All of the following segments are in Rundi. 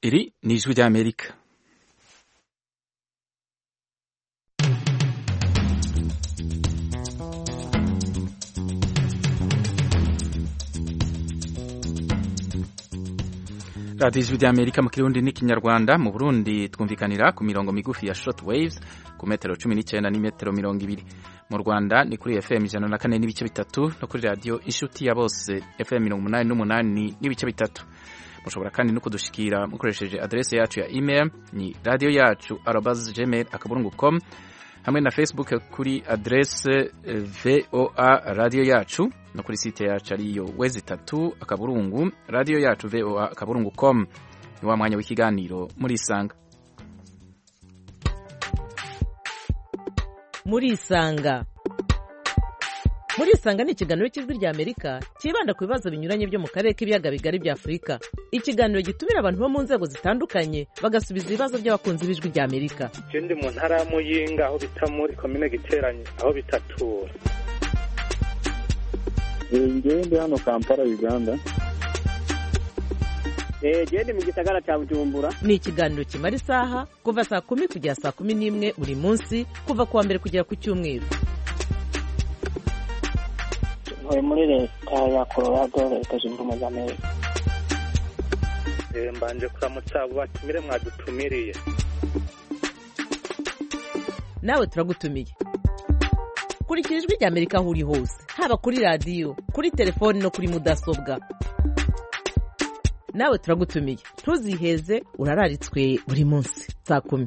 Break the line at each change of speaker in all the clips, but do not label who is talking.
Iri ni ijwi ry'Amerika. radiyo ijwi ry'Amerika mu Kirundi n'Ikinyarwanda. Mu Burundi twumvikanira ku mirongo migufi ya short waves ku metero 19 n'imetero 20. Mu Rwanda ni kuri FM 104 n'ibice bitatu no kuri radio Inshuti ya Bose FM 88 n'ibice bitatu. Mushobora kandi no kudushikira mukoresheje adresse yacu ya email ni radio.yacu@gmail.com hamwe na Facebook kuri adresse VOA radio yacu no kuri site yacu ariyo wezi3 radio yacu VOA.com. Ni wa mwanya w'ikiganiro muri Isanga.
Muri Isanga ni ikiganiro cy'ijwi ry'Amerika kibanda ku bibazo binyuranye byo mu karere k'ibiyaga bigari bya Afurika. Ikiganiro gitumira abantu bo mu nzego zitandukanye bagasubiza ibibazo by'abakunzi b'ijwi ry'Amerika.
Ndi mu ntara ya Muyinga aho bita muri commune Giteranye aho bitatura.
Ndi hano Kampala Uganda.
Ndi mu gisagara cya Bujumbura.
Ni ikiganiro kimara isaha kuva saa 10 kugera saa 11 buri munsi kuva kuwa mbere kugera ku cyumweru.
Muri leta ya Colorado leta zunze ubumwe za Amerika.
Mbanje kuramutsa abo batumire mwadutumiriye.
Nawe turagutumiye. Kurikira ijwi ry'Amerika aho uri hose, haba kuri radio, kuri telefone no kuri mudasobwa. Nawe turagutumiye. Ntuziheze, urararitswe buri munsi saa 10.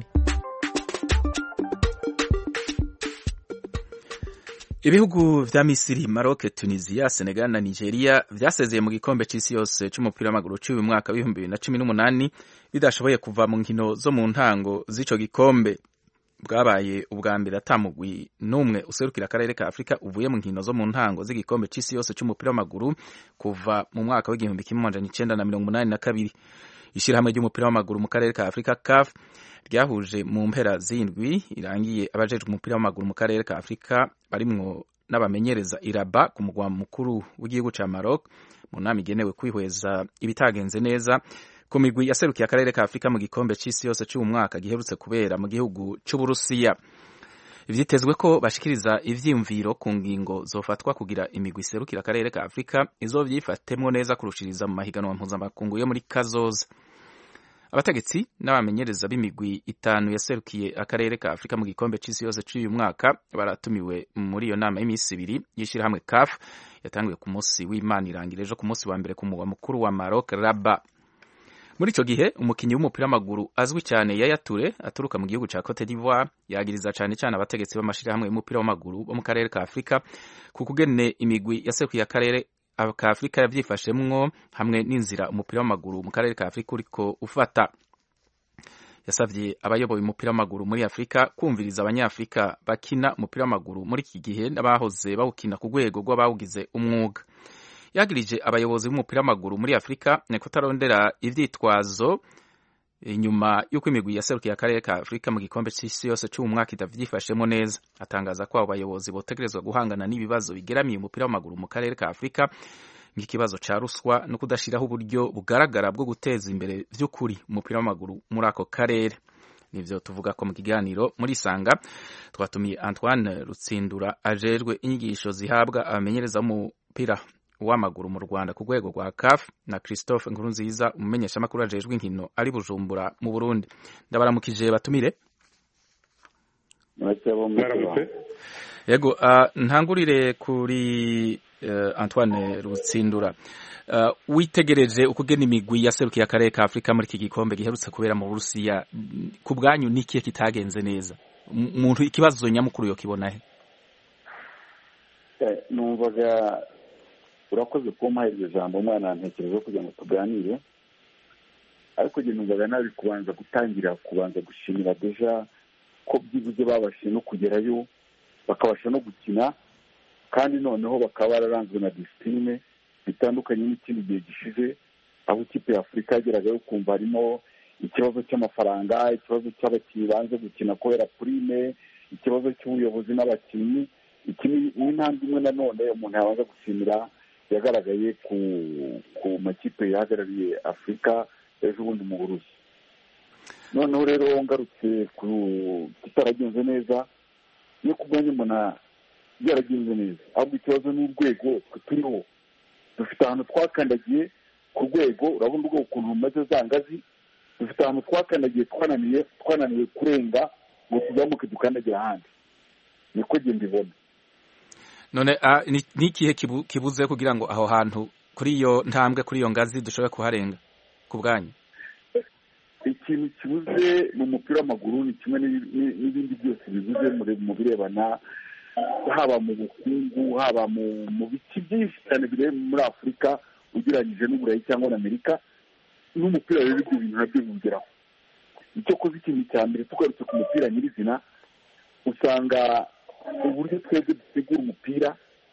Ibihugu vya Misiri, Maroc, Tunisia, Senegal na Nigeria vyasezeye mu gikombe c'isi yose c'umupira w'amaguru c'uyu mwaka wa 2018 bidashoboye kuva mu nkino zo mu ntango z'ico gikombe. Bwabaye ubwa mbere atamugwi numwe userukira akarere ka Afrika uvuye mu nkino zo mu ntango z'igikombe c'isi yose c'umupira w'amaguru kuva mu mwaka wa 1982. Ishirahamwe ry'umupira w'amaguru mu karere ka Afrika CAF ryahuje mu mpera z'indwi irangiye abajejwe umupira w'amaguru mu karere ka Afrika barimwo n'abamenyereza iraba ku mugwa mukuru w'igihugu ca Maroc mu nama igenewe kwihweza ibitagenze neza ku migwi yaserukiye akarere ka Afrika mu gikombe c'isi yose c'uyu mwaka giherutse kubera mu gihugu c'Uburusiya. Vyitezwe ko bashikiriza ivyiyumviro ku ngingo zofatwa kugira imigwi iserukira akarere ka Afrika izovyifatemwo neza kurushiriza mu mahiganwa mpuzamakungu yo muri kazoza. Abategetsi n'abamenyereza b'imigwi 5 yaserukiye akarere ka Afrika mu gikombe c'isi yose c'uyu mwaka baratumiwe muri iyo nama y'imisi 2 yishirahamwe CAF yatanguye ku munsi w'Imana irangira ejo ku munsi wa mbere ku mugwa mukuru wa Maroc Rabat. Muri ico gihe umukinyi w'umupira w'amaguru azwi cyane Yaya Touré aturuka mu gihugu ca Cote d'Ivoire yagiriza cyane abategetsi b'amashirahamwe y'umupira w'amaguru bo mu karere ka Afrika ku kugene imigwi yaserukiye akarere ka Afrika yavyifashemwo hamwe n'inzira umupira w'amaguru mu karere ka Afrika uriko ufata. Yasavye abayoboye umupira w'amaguru muri Afrika kumviriza abanyafrika bakina umupira w'amaguru muri iki gihe n'abahoze bawukina ku rwego rw'abawugize umwuga. Yagirije abayobozi b'umupira w'amaguru muri Afrika ne kutarondera ivyitwazo inyuma y'uko imigwi yaserukiye akarere ka Afrika mu gikombe c'isi yose c'uyu mwaka itavyifashemo neza. Atangaza ko abayobozi botegerezwa guhangana n'ibibazo bigeramiye umupira w'amaguru mu karere ka Afrika nk'ikibazo ca ruswa no kudashiraho uburyo bugaragara bwo guteza imbere vy'ukuri umupira w'amaguru muri ako karere. Nivyo tuvuga ko mu kiganiro muri Isanga twatumiye Antoine Rutsindura ajejwe inyigisho zihabwa abamenyereza umupira w'amaguru mu Rwanda ku rwego rwa CAF na Christophe Nkurunziza umumenyesha makuru ajejwe inkino ari Bujumbura mu Burundi. Ndabaramukije batumire. Yego ntangurire kuri Antoine Rutsindura. Witegereje ukugena imigwi yaserukiye akarere ka Afrika muri iki gikombe giherutse kubera mu Burusiya ku bwanyu nikiye kitagenze neza? Umuntu ikibazo nyamukuru yo kibona he?
Numvaga urakoze kumpa iryo jambo umwana ntekerezo kugira ngo tuganire, ariko je numvaga nabi kubanza gushimira deja ko byibuze babashe no kugerayo bakabasha no gukina, kandi noneho bakaba bararanzwe na discipline bitandukanye n'ikindi gihe gishize aho ikipe ya Afrika yageragayo kumva harimo ikibazo cy'amafaranga, ikibazo cy'abakinnyi banze gukina kubera prime, ikibazo cy'ubuyobozi n'abakinnyi. Ikindi n'intambwe imwe nanone umuntu yabanza gushimira yagaragaye ku makipe yahagarariye Afrika ejo bundi mu Burusi. noneho rero ngarutse ku kitaragenze neza iyo ku mwanya mbona byaragenze neza, ahubwo ikibazo ni urwego turiho. Dufite ahantu twakandagiye ku rwego, urabona urwego ukuntu rumaze za ngazi, dufite ahantu twakandagiye twananiwe kurenga ngo tuzamuke dukandagira ahandi, niko njye mbibona.
none ni ikihe kibuze kugira ngo aho hantu kuri iyo ntambwe, kuri iyo ngazi dushobore kuharenga ku bwanyu?
Ikintu kibuze mu mupira w'amaguru ni kimwe n'ibindi byose bibuze mu birebana, haba mu bukungu, haba mu bice byinshi cyane biri muri Afurika ugereranyije n'Uburayi cyangwa n'Amerika, n'umupira rero ibyo bintu nabyo bigeraho. Icyo koze ikintu cya mbere tugarutse ku mupira nyirizina, usanga uburyo twebwe dutegura umupira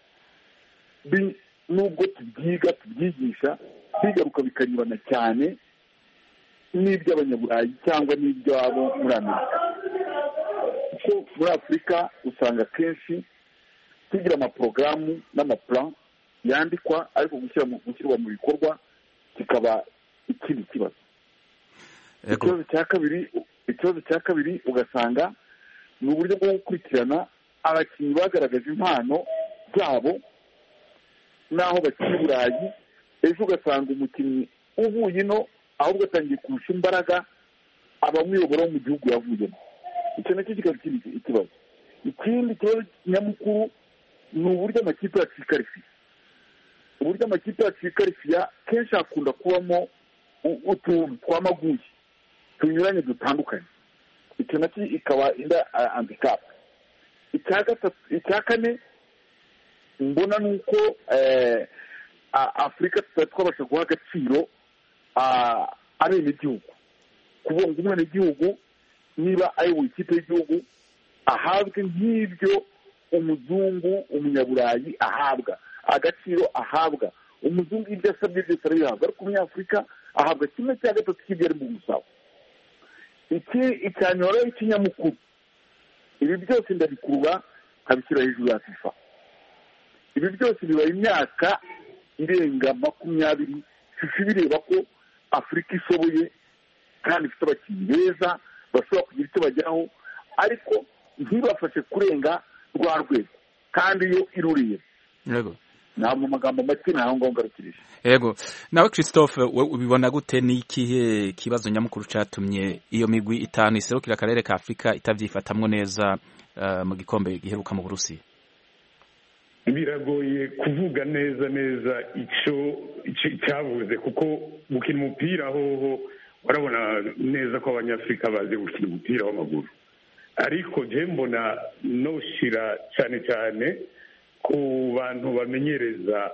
nubwo tubyigisha bigaruka bikanyurana cyane n'iby'abanyaburayi cyangwa n'iby'abo muri Amerika. Kuko muri Afurika usanga kenshi tugira amaporogaramu n'amaplan yandikwa, ariko gushyirwa mu bikorwa kikaba ikindi kibazo. Ikibazo cya kabiri ugasanga ni uburyo bwo gukurikirana abakinnyi bagaragaje impano zabo n'aho bakina i Burayi. Ejo ugasanga umukinnyi uvuye ino ahubwo atangiye kurusha imbaraga abamuyobora mu gihugu yavuyemo. Icyo nacyo kikaba ikibazo. Ikindi kibazo nyamukuru ni uburyo amakipe yacu yikarifiya. Uburyo amakipe yacu yikarifiya kenshi hakunda kubamo utuntu tw'amaguye tunyuranye dutandukanye. Icyo nacyo ikaba inda handicap. Icya kane mbona ni uko Afurika tutari twabasha guha agaciro abenegihugu, kuvuga ngo umwenegihugu niba ayoboye ikipe y'igihugu ahabwe nk'ibyo umuzungu, umunyaburayi ahabwa, agaciro ahabwa. Umuzungu ibyo asabye byose arabihabwa, ariko umunyafurika ahabwa 1/3 cy'ibyo ari mu gusaba. Icyanyora ikinyamukuru, ibi byose ndabikurura nkabishyira hejuru ya FIFA. Ibi byose bibaye imyaka irenga 20 FIFA bireba ko Afurika ishoboye kandi ifite abakinnyi beza bashobora kugira icyo bageraho, ariko ntibafashe kurenga rwa rwego kandi iyo iruriye.
Yego,
nta mu magambo make naho ngo ngarukirije.
Yego, nawe Christophe ubibona gute? Ni ikihe kibazo nyamukuru cyatumye iyo migwi itanu iserukira akarere ka Afurika itavyifatamwo neza mu gikombe giheruka mu Burusiya?
Biragoye kuvuga neza icyo cyabuze, kuko gukina umupira hoho urabona neza ko abanyafurika bazi gukina umupira w'amaguru, ariko je mbona noshira cyane ku bantu bamenyereza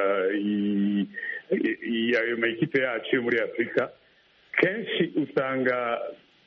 ayo makipe yacu yo muri Afurika. Kenshi usanga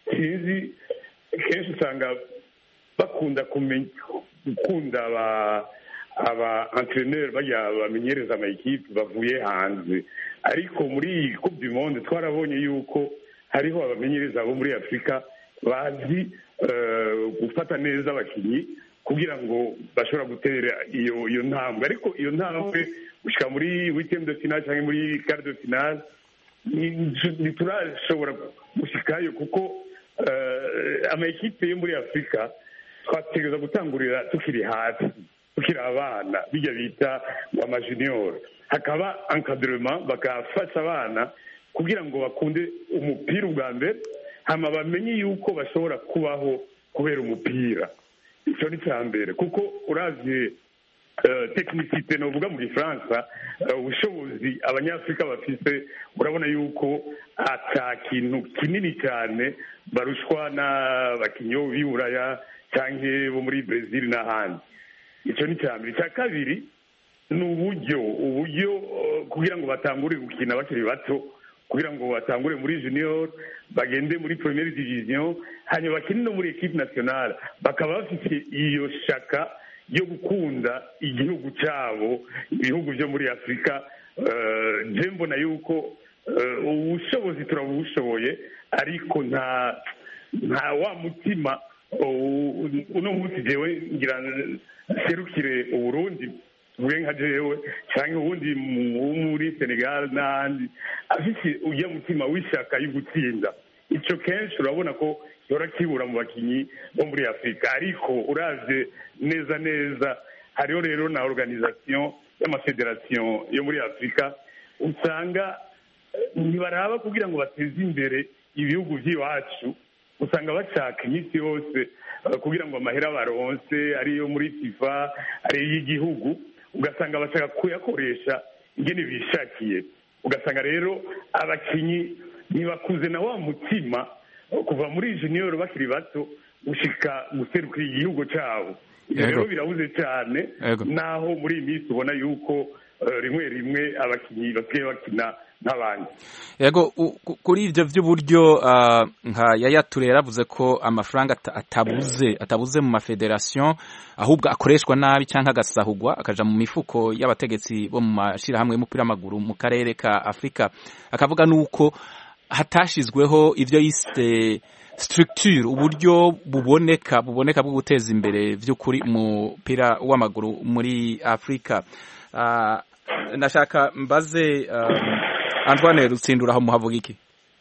bakunda gukunda aba entraîneur bamenyereza amakipe bavuye hanze, ariko muri Coupe du Monde twarabonye yuko hariho abamenyereza bo muri Afurika bazi gufata neza abakinnyi kugira ngo bashobora gutera iyo ntambwe. Ariko iyo ntambwe gushika muri huitième de finale cyangwa muri quart de finale ntiturashobora gushikayo, kuko amakipe yo muri Afurika twategereza gutangurira tukiri hasi, tukiri abana, bijya bita amajunior, hakaba encadrement bakafasha abana kugira ngo bakunde umupira ubwa mbere, hama bamenye yuko bashobora kubaho kubera umupira. Icyo ni cya mbere, kuko uravye technicité novuga mu Gifaransa, ubushobozi abanyafurika bafise, urabona yuko ata kintu kinini cyane barushwa n'abakinnyi b'Iburaya cyangwa bo muri Brazil n'ahandi. Icyo ni cya mbere. Icya kabiri ni uburyo kugira ngo batangure gukina bakiri bato, kugira ngo batangure muri junior bagende muri première division, hanyuma bakine no muri equipe nationale, bakaba bafite iyo shaka yo gukunda igihugu cyabo, ibihugu byo muri Afurika. Je mbona yuko ubushobozi turabushoboye, ariko nta wa mutima uno munsi jewe ngira serukire Uburundi tuvuge nka jewe cyangwa ubundi muri Senegal n'ahandi, afite ujya mutima w'ishaka yo gutsinda. icyo kenshi urabona ko gihora kibura mu bakinnyi bo muri afurika ariko uravye neza neza hariho rero na organisation y'amafederasiyo yo muri afurika usanga ntibaraba kugira ngo bateze imbere ibihugu by'iwacu usanga bashaka iminsi yose kugira ngo amahera baronse ariyo muri FIFA ariyo y'igihugu ugasanga bashaka kuyakoresha ingene bishakiye ugasanga rero abakinyi ntibakuze na wa mutima kuva muri junior bakiri bato gushika guserukira igihugu cyabo ibyo rero birabuze cyane naho muri iyi minsi ubona yuko rimwe rimwe abakinyi basigaye bakina n'abandi
yego kuri ibyo by'uburyo nka Yaya Toure yaravuze ko amafaranga atabuze mu mafederasiyo ahubwo akoreshwa nabi cyangwa agasahugwa akaja mu mifuko y'abategetsi bo mu mashirahamwe y'umupira w'amaguru mu karere ka Afurika akavuga nuko hatashizweho ibyo yise structure uburyo buboneka bwo guteza imbere by'ukuri umupira w'amaguru muri Afurika nashaka mbaze Antoine Rutsindura aho muhavuga iki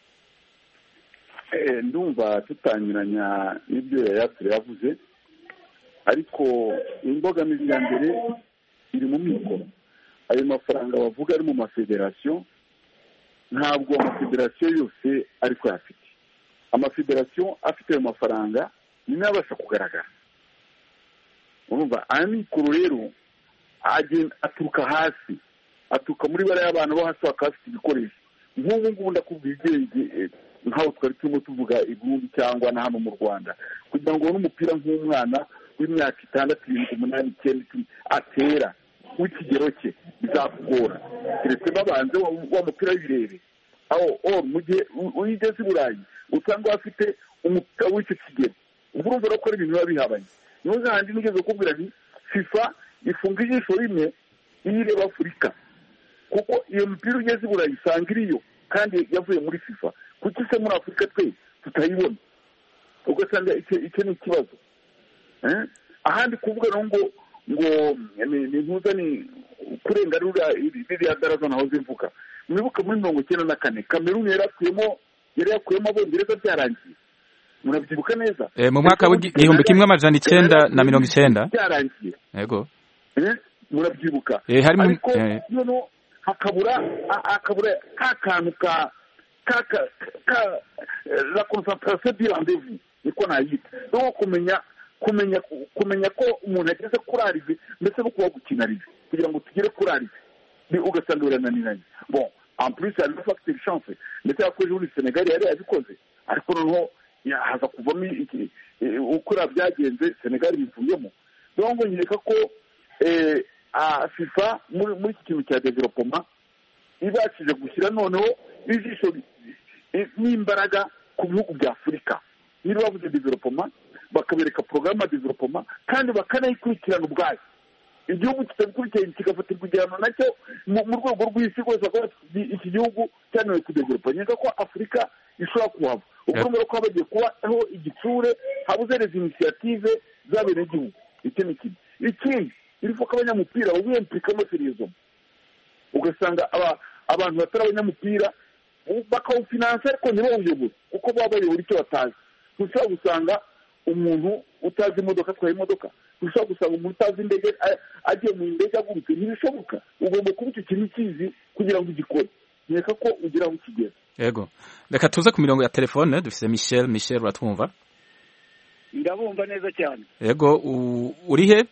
ndumva tutanyuranya n'ibyo yavuze ariko imbogamizi ya mbere iri mu mikoro ayo mafaranga bavuga ari mu mafederasiyo ntabwo amafederasiyo yose ariko yafite amafederasiyo afite ayo mafaranga ni nayo abasha kugaragara urumva aya mikoro rero aturuka hasi aturuka muri bariya abantu bo hasi bakafite ibikoresho nk'ubu ngubu ndakubwira ibyerekeye nk'aho twari turimo tuvuga i Burundi cyangwa na hano mu Rwanda kugira ngo ubone umupira nk'umwana w'imyaka 6, 7, 8, 9 atera w'ikigero cye bizakugora keretse babanze wa mupira w'ibirere aho mu gihe uyigeze i Burayi usanga bafite umupira w'icyo kigero ubwo urumva ko ari ibintu biba bihabanye niyo zandi nigeze kubwira nti FIFA ifunga ijisho rimwe iyireba Afurika kuko iyo mupira ugeze i Burayi usanga iriyo kandi yavuye muri FIFA kuki se muri Afurika twe tutayibona ugasanga icyo ni ikibazo ahandi kuvuga ngo ni ntuza ni kurenga ririya daraza naho zivuga mwibuka muri 1994 Cameroon yari yakuyemo abongereza byarangiye murabyibuka neza
mu mwaka w'igihumbi kimwe amajana 990
byarangiye
yego
murabyibuka
harimo
noneho hakabura ka kantu ka la concentration du rendez-vous niko nayita no kumenya ko umuntu ageze kuri arive ndetse no kuba gukina arive kugira ngo tugere kuri arive ugasanga birananiranye bon en plus hari na facteur chance ndetse yakoze muri Senegal yari yabikoze ariko noneho haza kuvamo ukora byagenze Senegal bivuyemo donc nyereka ko FIFA muri iki kintu cya development ibashije gushyira noneho ijisho n'imbaraga ku bihugu bya Afurika niba bavuze development bakabereka programme de development kandi bakanayikurikirana ubwayo igihugu kitabikurikirana kigafatirwa igihano nacyo mu rwego rw'isi rwose ko iki gihugu cyanewe kudevelopa nyeka ko Afurika ishobora kuhava ukurumva ko habagiye kubaho igitsure habuze les initiative z'abenegihugu icyo ni kimwe ikindi irifo ko abanyamupira babiyemplikamo seriyezo ugasanga abantu batari abanyamupira bakawufinansa ariko ntibawuyoboye kuko baba bayobora icyo batazi ushobora gusanga umuntu utazi imodoka atwaye imodoka ushobora gusanga umuntu utazi indege agiye mu ndege agurutse ntibishoboka ugomba kuba icyo kintu ukizi kugira ngo ugikore nkeka ko ugira aho ukigera
yego reka tuze ku mirongo ya telefone dufite Michel uratwumva
ndabumva neza cyane
yego uri he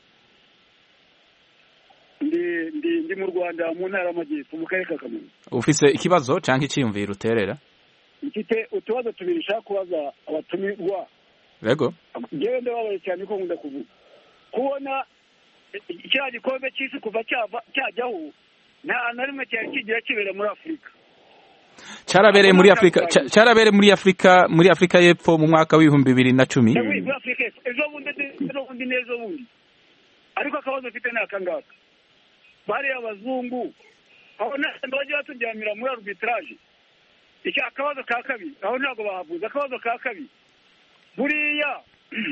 ndi mu Rwanda mu ntara y'Amajyepfo mu karere ka Kamonyi
ufise ikibazo cyangwa icyiyumviro uterera
mfite utubazo tubiri nshaka kubaza abatumirwa
yego
ngewe ndababaye cyane ko nkunda kuvuga kubona cya gikombe cy'isi kuva cyajyaho nta na rimwe cyari kigira kibera muri Afurika
cyarabereye muri Afurika y'Epfo mu mwaka w'ibihumbi 2010
muri Afurika ejo bundi ariko akabazo mfite ni akangaka bariya abazungu aho ntabwo bajya baturyamira muri arbitrage icyo akabazo ka kabiri aho ntabwo bahavuze akabazo ka kabiri buriya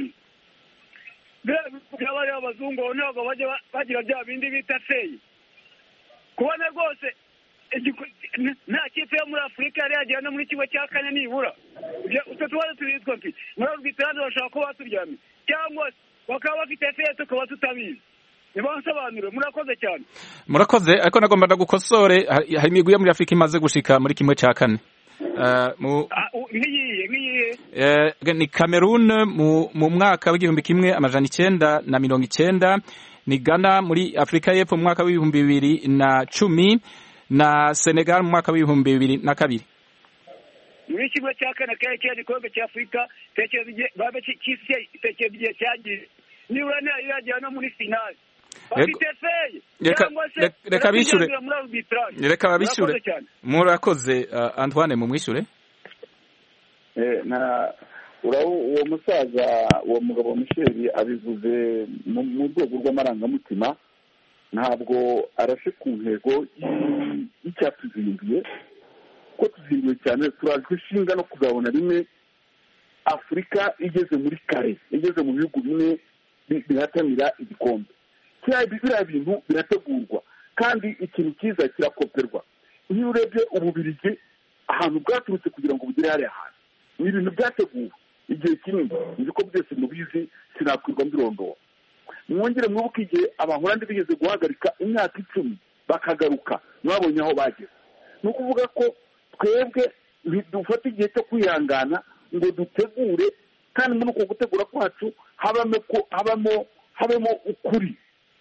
bariya abazungu aho ntabwo bajya bagira bya bindi bita feyi kubona rwose nta kipe yo muri Afurika yari yagera no muri kimwe cya kane nibura utwo tubazo tubiri twose muri arbitrage bashobora kuba baturyamye cyangwa bakaba bafite feye tukaba tutabizi nibansobanurire. Murakoze cyane.
Murakoze, ariko nagomba ndagukosore, hari imigwi yo muri Afrika imaze gushika muri 1/4.
Ngiye
ni Cameroon mu mwaka w'igihumbi kimwe amajana 990, ni Ghana muri Afrika y'Epfo mu mwaka w'ibihumbi 2010 na Senegal mu mwaka w'ibihumbi 2002.
muri kimwe cya kane kaya gikombe cya Afrika tekereza igihe cyagiye nibura irajya no muri finale.
Reka bishure. Reka babishure. Murakoze Antoine mu mwishure.
Uwo musaza uwo mugabo Michel abivuze mu rwego rw'amarangamutima, ntabwo arashe ku ntego y'icyatuzinduye ko tuzinduye cyane. turajwe ishinga no kuzabona rimwe Afurika igeze muri kare, igeze mu bihugu bine bihatanira igikombe. Biriya bintu birategurwa kandi ikintu cyiza kirakoperwa. Iyo urebye Ububiligi ahantu bwaturutse kugira ngo bugere hariya hantu, ni ibintu byateguwe igihe kinini. Nzi ko byose mubizi, sinakwirwa mbirondora. Mwongere mwibuke igihe Abahorandi bigeze guhagarika imyaka 10 bakagaruka, mwabonye aho bageze. Ni ukuvuga ko twebwe dufata igihe cyo kwihangana ngo dutegure, kandi muri uko gutegura kwacu habamo ukuri,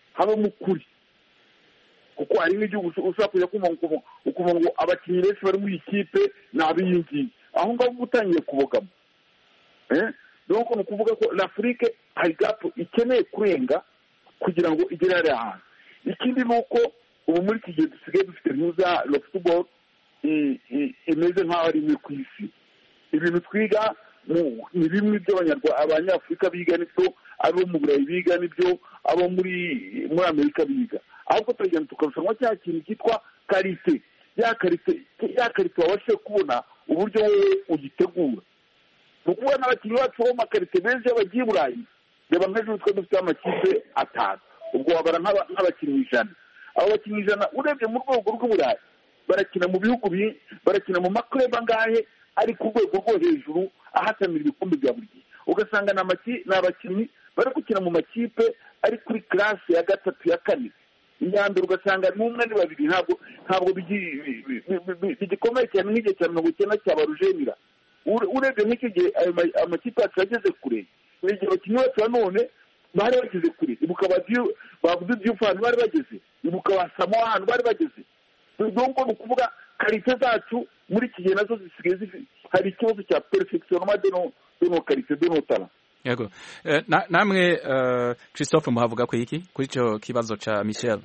kuko hari n'igihugu ushobora kujya kumva ngo abakinnyi benshi bari muri ikipe ni abiyingiye, aho ngaho utangiye kubogamo. Donc ni ukuvuga ko l'Afrique hari gap ikeneye kurenga kugira ngo igere hariya hantu. Ikindi ni uko ubu muri iki gihe dusigaye dufite ntuza le football imeze nk'aho ari imwe ku isi. Ibintu twiga ni bimwe abanyafurika biga, nibyo abo mu Burayi biga, nibyo abo muri Amerika biga. Ahubwo turagenda tukarushanwa cya kintu cyitwa karite. Ya karite wabashije kubona uburyo wowe ugitegura. Ni ukuvuga n'abakinnyi bacu bo makarite benshi bagiye i Burayi, reba nk'ejo twe dufite amakipe 5, ubwo wabara nk'abakinnyi 100. Abo bakinnyi 100 urebye mu rwego rw'Uburayi barakina mu bihugu barakina mu maklub angahe ari ku rwego rwo hejuru ahatanira ibikombe bya buri gihe. Ugasanga ni abakinnyi bari gukina mu makipe ari kuri classe ya 3 ya 4. Inyambere ugasanga n'umwe ni babiri, ntabwo bigikomeye cyane nk'igihe cya 90 cya Barujenira. Urebye nk'icyo gihe amakipe yacu yageze kure, igihe abakinnyi bacu none bari bageze kure. Ibuka bavuze iby'ufana bari bageze, ibuka basamo ahantu bari bageze. Donc ni ukuvuga karite zacu muri iki gihe nazo zisigaye hari ikibazo cya perfectionnement de nos qualités, de nos talents.
Yego. Namwe Christophe muhavuga ko iki kuri icyo kibazo cha Michel?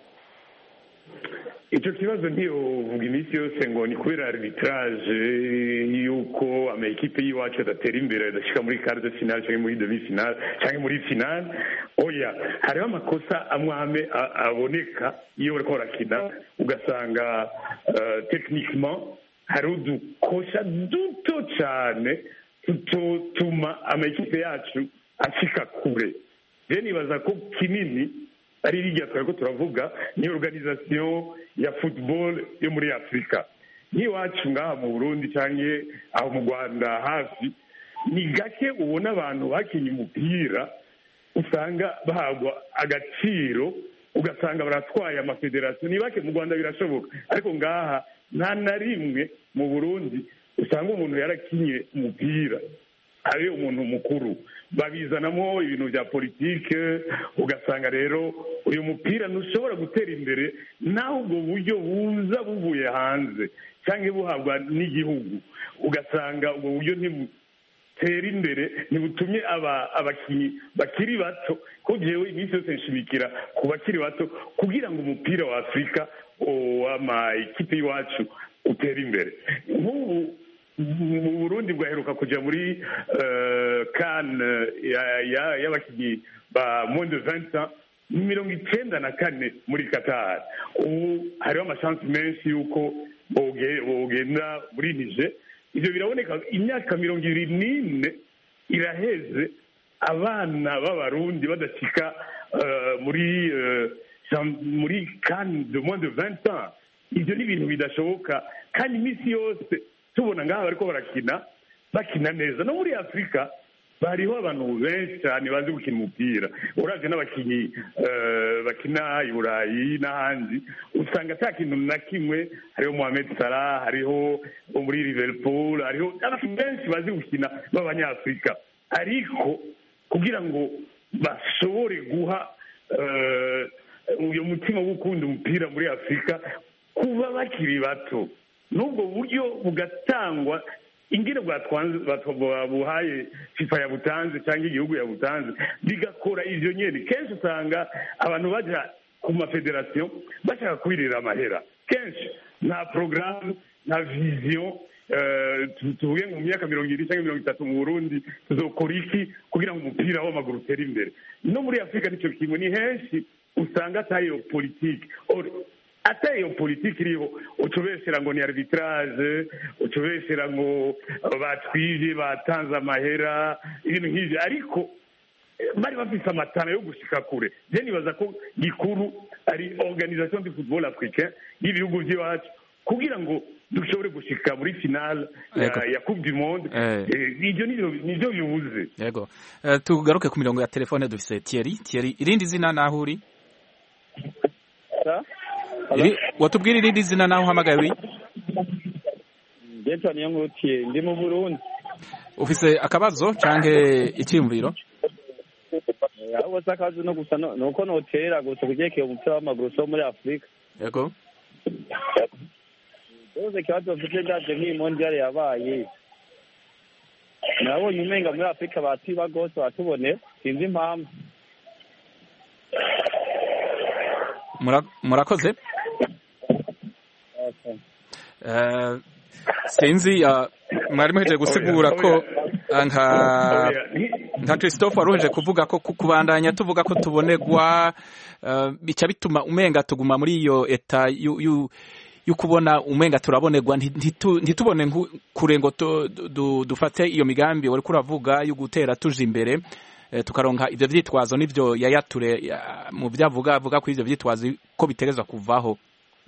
Icyo kibazo ntiyovuga iminsi yose ngo ni kubera arbitrage yuko amakipe y'iwacu adatera imbere adashika muri quart de finale cyangwa muri demi finale cyangwa muri finale. Oya, hariho amakosa amwe aboneka iyo bariko barakina, ugasanga techniquement hari udukosha duto cyane tutuma amakipe yacu ashika kure. Je nibaza ko kinini ari iriya twari ko turavuga ni organisation ya football yo muri Afrika. N'iwacu ngaha mu Burundi cyangwa aho mu Rwanda hafi, ni gake ubona abantu bakinye umupira usanga bahagwa agaciro, ugasanga baratwaye amafederasiyo. Ni bake mu Rwanda birashoboka, ariko ngaha nta na rimwe mu Burundi usanga umuntu yarakinye umupira ari umuntu mukuru. Babizanamo ibintu bya politike, ugasanga rero uyu mupira ntushobora gutera imbere naho ubwo buryo buza buvuye hanze cyangwa buhabwa n'igihugu. Ugasanga ubwo buryo ntibutera imbere, ntibutumye abakinnyi bakiri bato, ko jewe iminsi yose nshimikira ku bakiri bato kugira ngo umupira wa Afurika w'amakipe y'iwacu utere imbere. Nk'ubu mu Burundi bwaheruka kujya muri CAN y'abakinnyi ba moins de 20 ans 94 muri Qatar. Ubu hariho amashansi menshi y'uko bogenda muri Niger. Ibyo biraboneka imyaka 24 iraheze abana b'abarundi badashika muri CAN de moins de 20 ans. Ibyo ni ibintu bidashoboka, kandi iminsi yose tubona ngaha bariko barakina bakina neza. No muri afurika bariho abantu benshi cyane bazi gukina umupira. Uravye n'abakinyi bakina i Burayi n'ahandi usanga ata kintu na kimwe, hariho Mohamed Salah, hariho muri Liverpool, hariho abantu benshi bazi gukina b'abanyafurika, ariko kugira ngo bashobore guha uyu mutima wo gukunda umupira muri afurika kuba bakiri bato, n'ubwo buryo bugatangwa ingene buhaye FIFA yabutanze cyangwa igihugu yabutanze bigakora ivyo nyene. Kenshi usanga abantu baja ku mafederasiyo bashaka kubirira amahera, kenshi nta porogaramu nta vision. Tuvuge mu myaka 20 cyangwa 30 mu Burundi tuzokora iki kugira ngo umupira w'amaguru utere imbere. No muri Afurika nicyo kimwe, ni henshi usanga atayo politiki, atayo politiki iriho, utubeshera ngo ni arbitrage, utubeshera ngo batwije batanze amahera, ibintu nk'ivyo, ariko bari bafise amatana yo gushika kure. Je nibaza ko gikuru ari organisation du football africain y'ibihugu by'iwacu kugira ngo dushobore gushika muri finale ya Coupe du Monde. Ibyo nivyo bibuze.
Yego. Tugaruke ku mirongo ya telefone dufise Thierry, irindi zina naho uri? Watubwira irindi zina naho uhamagaye uri?
Jetwa niyo ngutiye ndi mu Burundi.
Ufise akabazo canke icyumviro?
Yawo sakazo no gusa nuko notera gusa kugekeye umupira w'amaguru so muri Afrika.
Yego.
Uze kibazo mfite ndaje nk'imondial yabaye. Nabonye umenga muri Afrika batiba gose batubone, sinzi impamvu.
Murakoze. Sinzi mwari muhejeje gusigura ko nka Christophe waruheje kuvuga ko kubandanya tuvuga ko tubonerwa bica bituma umenga tuguma muri iyo eta y'ukubona umenga turabonerwa ntitubone kure ngo dufate iyo migambi wari kuravuga yo gutera tuje imbere tukaronka ivyo vyitwazo nivyo yayature mu byavuga ko ivyo vyitwazo ko biterezwa kuvaho.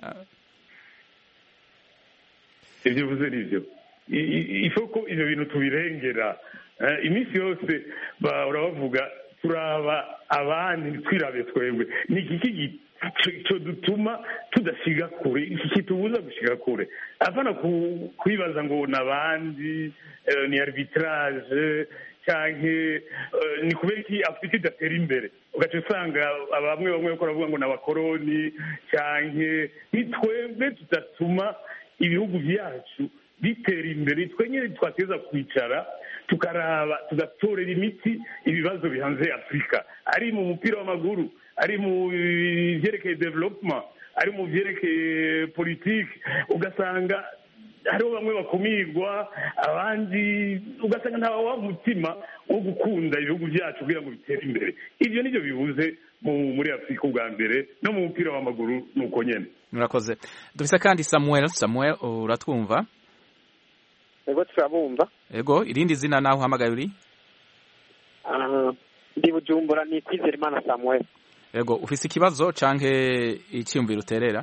Ivyo bivuze nivyo ifoko ivyo bintu tubirengera iminsi yose urabavuga turaba abandi twirabe twebwe. Ni iki cyo dutuma tudashiga kure, iki kitubuza gushiga kure, apana kwibaza ngo nabandi ni arbitrage cyangwa ni kubera iki Afurika idatera imbere. Ugaca usanga bamwe ko baravuga ngo n'abakoroni cyangwa ni twebwe tudatuma ibihugu byacu bitera imbere. Twe nyine twateza kwicara tukaraba tugatorera imiti ibibazo bihanze Afurika, ari mu mupira w'amaguru, ari mu vyerekeye development, ari mu vyerekeye politique. Ugasanga hariho bamwe bakumirwa, abandi ugasanga nta wa mutima wo gukunda ibihugu byacu kugira ngo bitere imbere. Ivyo nivyo bibuze muri Afurika ubwa mbere, no mu mupira w'amaguru nuko nyene.
Murakoze. Dufise kandi Samuel, uratwumva?
Ego turabumva.
Ego, irindi zina naho uhamagaye uri?
Ndi Bujumbura, ni Kwizera Samuel.
Ego, ufise ikibazo canke icyumviro uterera?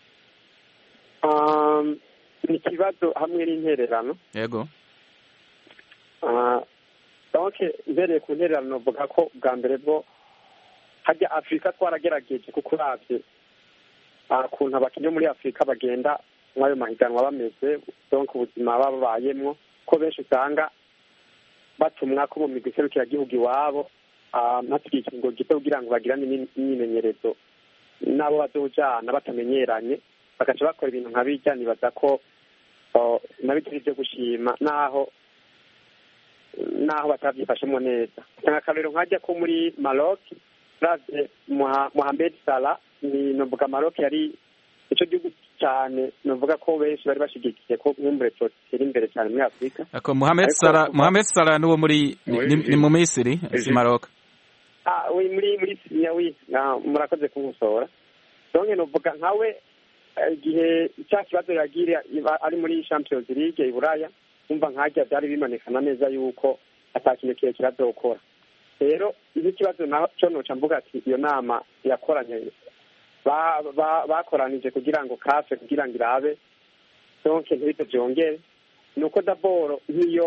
Ni ikibazo hamwe n'intererano.
Yego.
Donc mbereye ku ntererano vuga ko bwa mbere bwo hajya Afurika twaragerageje kuko uravye ukuntu abakinnyi muri Afurika bagenda mw'ayo mahiganwa bameze, donc ubuzima babayemwo ko benshi usanga batumwa ko mu migwi iserukiragihugu iwabo hasigaye ikiringo gito kugira ngo bagirane imyimenyerezo n'abo bazojana batamenyeranye, bagaca bakora ibintu nka bijya. Nibaza ko nabigire ibyo gushima naho batabyifashemo neza. Cyangwa akarero nkajya ko muri Maroc, uravye Mohamed Salah, ni novuga Maroc yari ico gihugu cyane, novuga ko benshi bari bashigikiye ko mwumbre totera imbere cyane muri Afrika.
Ako Mohamed Salah nuwo muri ni mu Misiri, si Maroc.
Oui, muri Syria, oui. Murakoze kumusora. Donc novuga nkawe igihe cya kibazo yagira ari muri Champions League i Buraya, umva nkajya byari bimanekana neza yuko atakintu kiye kirazokora. Rero iki kibazo naco noca mvuga ati iyo nama yakoranye bakoranije kugira ngo kafe kugira ngo irabe donc ntibito byongere nuko daboro nk'iyo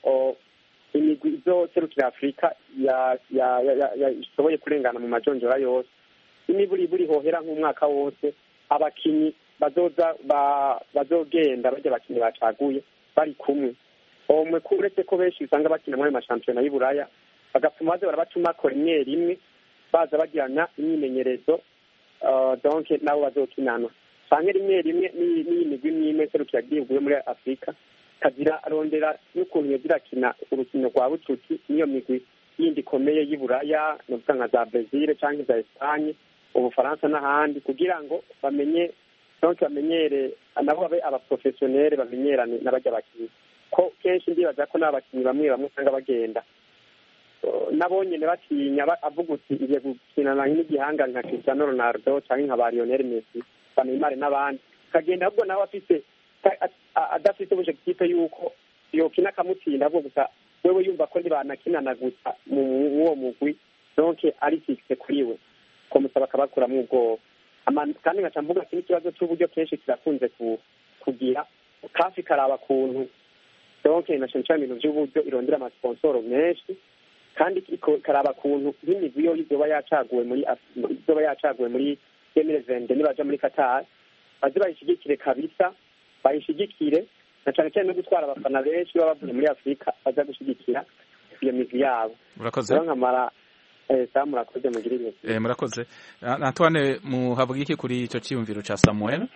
imigwi izoserukira Afurika ishoboye kurengana mu majonjora yose, imiburi hohera nk'umwaka wose abakinyi bazogenda bajya abakinyi bacaguye bari kumwe. Omwe kuretse ko benshi usanga bakina muri mashampiyona y'Iburaya bagapfuma baze barabatumako rimwe rimwe baza bagirana imyimenyerezo donc nabo bazokinana canke rimwe rimwe n'imigwi n'imwe serukira gihugu muri Afurika kagira arondera n'ukuntu yogira kina urukino rwa bucuti niyo migwi yindi ikomeye y'Iburaya no nka za Brazil canke za Espagne, Ubufaransa n'ahandi kugira ngo bamenye donc bamenyere nabo babe abaprofessionnel bamenyerane n'abajya bakinyi ko kenshi ndibaza ko n'abakinyi bamwe usanga bagenda nabo nyene batinya avuga uti igiye gukinana n'igihanga nka Cristiano Ronaldo canke nka Lionel Messi Neymar n'abandi kagenda ahubwo nawe adafite objectif yuko yokina akamutsinda ahubwo gusa wewe yumva ko ntibanakinana gusa uwo mugwi donc ari fixe kuri we komusaba akabakuramwo ubwoba kandi ngaca mvuga ati n'ikibazo c'uburyo kenshi kirakunze kugira kafi karaba kuntu donc inashonsha ibintu by'uburyo irondera amasponsoro menshi kandi karaba kuntu nk'imigwi yo izoba yacaguwe muri 2020 nibaja muri Qatar baze bayishigikire kabisa bayishigikire na cyane cyane no gutwara abafana benshi baba bavuye muri Afurika baza gushigikira iyo migwi yabo.
Murakoze
nkamara murakoze mugirire
murakoze Antoine muhavuga iki kuri ico ciyumviro ca Samuel?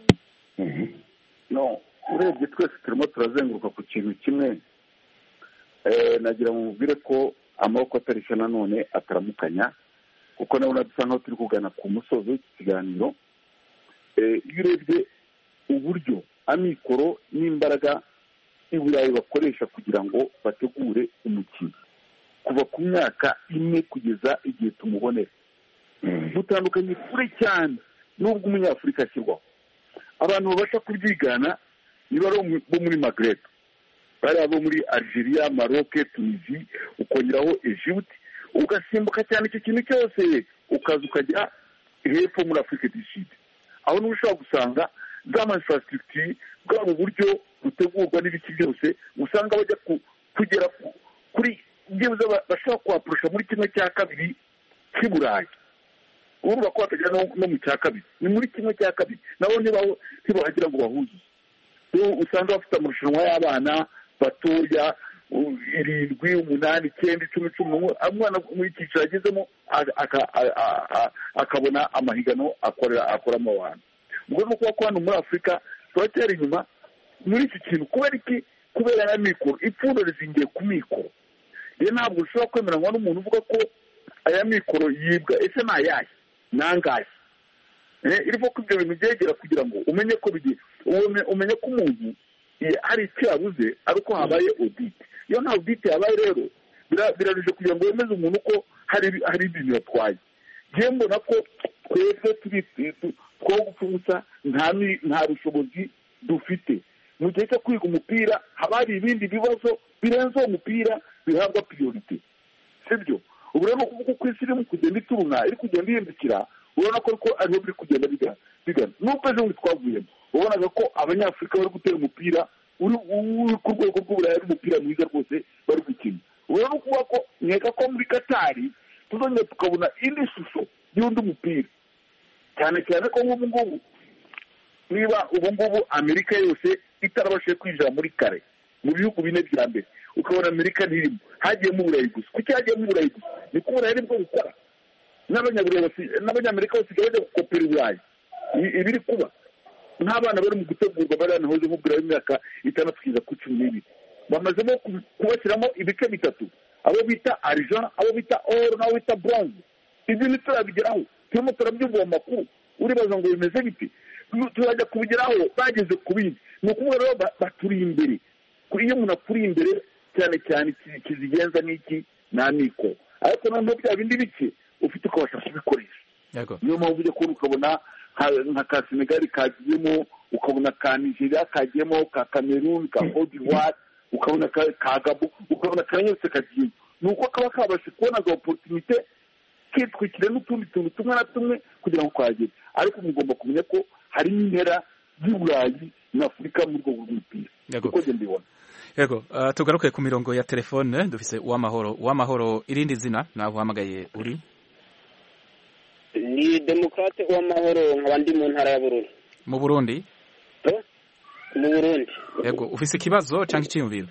No urebye twese turimo turazenguruka ku kintu kimwe nagira mu mubwire ko amaboko atarisha nanone ataramukanya kuko nabona dusa nkaho turi kugana ku musozo w'ikiganiro. Iyo urebye uburyo amikoro n'imbaraga y'Iburayi bakoresha kugira ngo bategure umukino kuva ku myaka ine kugeza igihe tumubonera butandukanye kure cyane n'ubwo umunyafurika ashyirwaho. Abantu babasha kubyigana niba ari bo muri Maghreb, bari abo muri Algeria, Maroc, Tunisie, ukongeraho Egypte, ugasimbuka cyane icyo kintu cyose ukaza ukajya hepfo muri Afrique du Sud. Aho niho ushobora gusanga za infrastructure bwa mu buryo butegurwa n'ibiki byose usanga bajya kugera kuri byibuze bashobora kuhaporosha muri kimwe cya kabiri cy'Iburayi. Urumva ko batagera no mu cya kabiri, ni muri kimwe cya kabiri nabo ntibahagira ngo bahuzuze. Usanga bafite amarushanwa y'abana batoya 7, 8, 9, 10, 11 umwana mu cyiciro agezemo akabona amahigano akoramo abantu. Ubwo ni ukuvuga ko hano muri Afurika turacyari inyuma muri iki kintu. Kubera ya mikoro ipfundo rizingiye ku mikoro. Rero ntabwo ushobora kwemeranywa n'umuntu uvuga ko aya mikoro yibwa. Ese ni ayahe nangahe? Irimo ko ibyo bintu byegera kugira ngo umenye ko umenye ko umuntu hari icyo yabuze ari uko habaye audit. Iyo nta audit yabaye rero biraruje kugira ngo wemeze umuntu ko hari ibintu yatwaye. Ngiye mbona ko twebwe two gupfusa nta bushobozi dufite. Mu gihe cyo kwiga umupira haba hari ibindi bibazo birenze uwo mupira bihabwa priority, sibyo? Ubu rero kuvuga ko isi irimo kugenda ituruna iri kugenda ihindukira, ubona ko ariho biri kugenda bigana n'ubwo ejo twavuyemo ubonaga ko abanyafurika bari gutera umupira uri ku rwego rw'Uburayi ari umupira mwiza rwose bari gukina. Ubu rero kuvuga ko nkeka ko muri Katari tuzongera tukabona indi shusho y'undi mupira, cyane cyane ko nk'ubu ngubu niba ubu ngubu Amerika yose itarabashije kwinjira muri kare mu bihugu 4 bya mbere, ukabona Amerika ntirimo, hagiyemo Uburayi gusa. Kuki hagiyemo Uburayi gusa? ni ko Uburayi bwo gukora n'abanyamerika basigaye bajya gukopera Uburayi ibiri kuba. Nk'abana bari mu gutegurwa bari hano hoze nk'Uburayi imyaka 6 kugeza ku 12 bamazemo kubashyiramo ibice 3, abo bita argent, abo bita or, n'abo bita bronze. Ibyo niturabigeraho turimo turabyumva amakuru uribaza ngo bimeze biti, turajya kubigeraho bageze ku bindi. Ni ukuvuga rero baturi imbere. Iyo umuntu akuri imbere cyane cyane kizigenza n'iki na miko, ariko noneho bya bindi bike ufite ukabasha kubikoresha. Niyo mpamvu ujya kubona ukabona nka ka Senegal kagiyemo, ukabona ka Nigeria kagiyemo, ka Cameroon, ka Cote d'Ivoire, ukabona ka Gabon, ukabona ka yose kagiyemo. Ni uko kaba kabasha kubona za opportunité kitwikire n'utundi tuntu tumwe na tumwe kugira ngo kwagere. Ariko mugomba kumenya ko hari intera by'uburayi na afurika mu rwego rw'umupira uko njye mbibona.
Yego, tugaruke ku mirongo ya telefone dufise uwamahoro irindi zina nawe uhamagaye uri?
Ni Demokrate Uwamahoro, nkaba ndi mu ntara ya Bururi.
Mu Burundi?
Mu Burundi.
Yego, ufise ikibazo canke iciyumviro?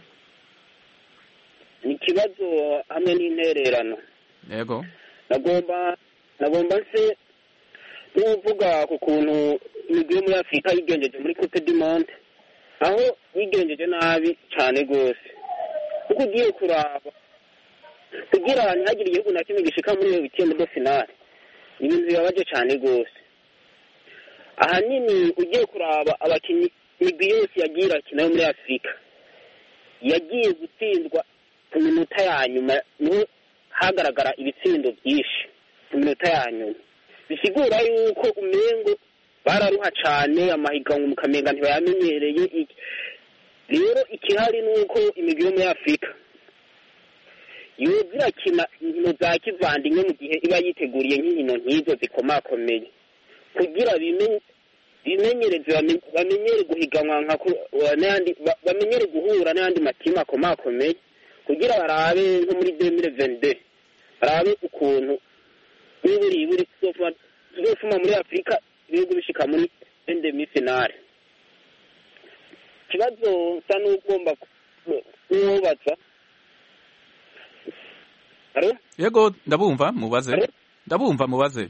Ni ikibazo hamwe n'intererano.
Yego.
Nagomba se tuvuga ku kuntu imigwi yo muri Afurika yigenjeje muri Coupe du Monde, aho yigenjeje nabi cyane rwose. Kuko ugiye kuraba kugira ntihagire igihugu na kimwe gishika muri iyo bitiyemo do finale, ibintu bibabaje cyane rwose. Ahanini ugiye kuraba abakinnyi imigwi yose yagiye irakina yo muri Afurika yagiye gutsindwa ku minota ya nyuma, niho hagaragara ibitsindo byinshi ku minota ya nyuma. Bisigura yuko umengo bararuha cyane, amahiganwa mukamenga ntibayamenyereye. Rero ikihari ni uko imigwi yo muri Afurika yoza irakina inkino za kivandimwe mu gihe iba yiteguriye nk'inkino nk'izo zikomakomeye, kugira bimenyereze bamenyere guhiganwa bamenyere guhura n'ayandi matimu akomakomeye, kugira barabe nko muri 2022 barabe ukuntu buri tuzofuma muri Afurika ibihugu bishika muri demi-finale. Ikibazo nsa n'ugomba kubaza.
Yego, ndabumva mubaze. Ndabumva mubaze.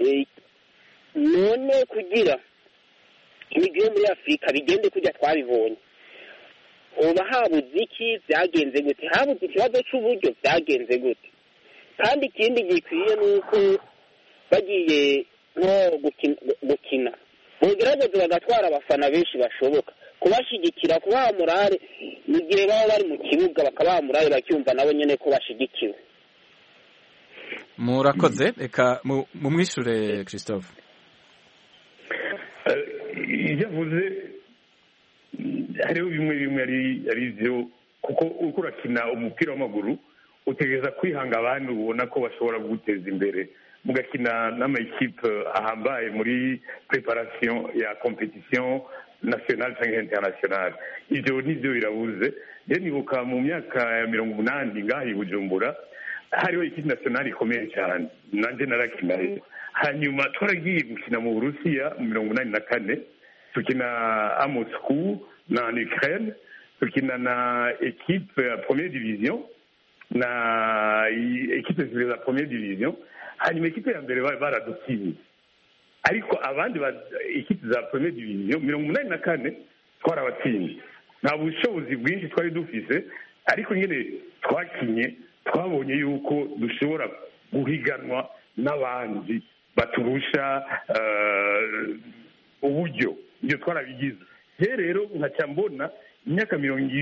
None kugira imigwi yo muri Afurika bigende kujya twabibonye, uba habuze iki, byagenze gute? Habuze ikibazo cy'uburyo, byagenze gute? Kandi ikindi gikwiye ni uko bagiye nko gukina bogerageza bagatwara abafana benshi bashoboka, kubashigikira, kubaha morale mu gihe baba bari mu kibuga, bakabaha morale bacyumva nabo nyene ko bashigikiwe.
Murakoze, reka mumwishure Christophe.
Yavuze hariho bimwe ari byo, kuko uko urakina umupira w'amaguru utegereza kwihanga abantu ubona ko bashobora guteza imbere, mugakina n'amakipe ahambaye muri preparation ya competition nationale cyangwa internationale. Ibyo nibyo birabuze. Rero nibuka mu myaka ya 80 ngaha i Bujumbura hariho ikipe nationale ikomeye cyane, nanjye narakina. Hanyuma twaragiye gukina mu Burusiya mu 84, tukina à Moscou na Ukraine, tukina na equipe ya première division na equipe ya première division. Hanyuma equipe ya mbere baradutsinze, ariko abandi equipe za première division 84 twarabatsinze. Nta bushobozi bwinshi twari dufise, ariko nyine twakinye, twabonye yuko dushobora guhiganwa n'abandi baturusha uburyo. Ibyo twarabigize. Rero nkaca mbona imyaka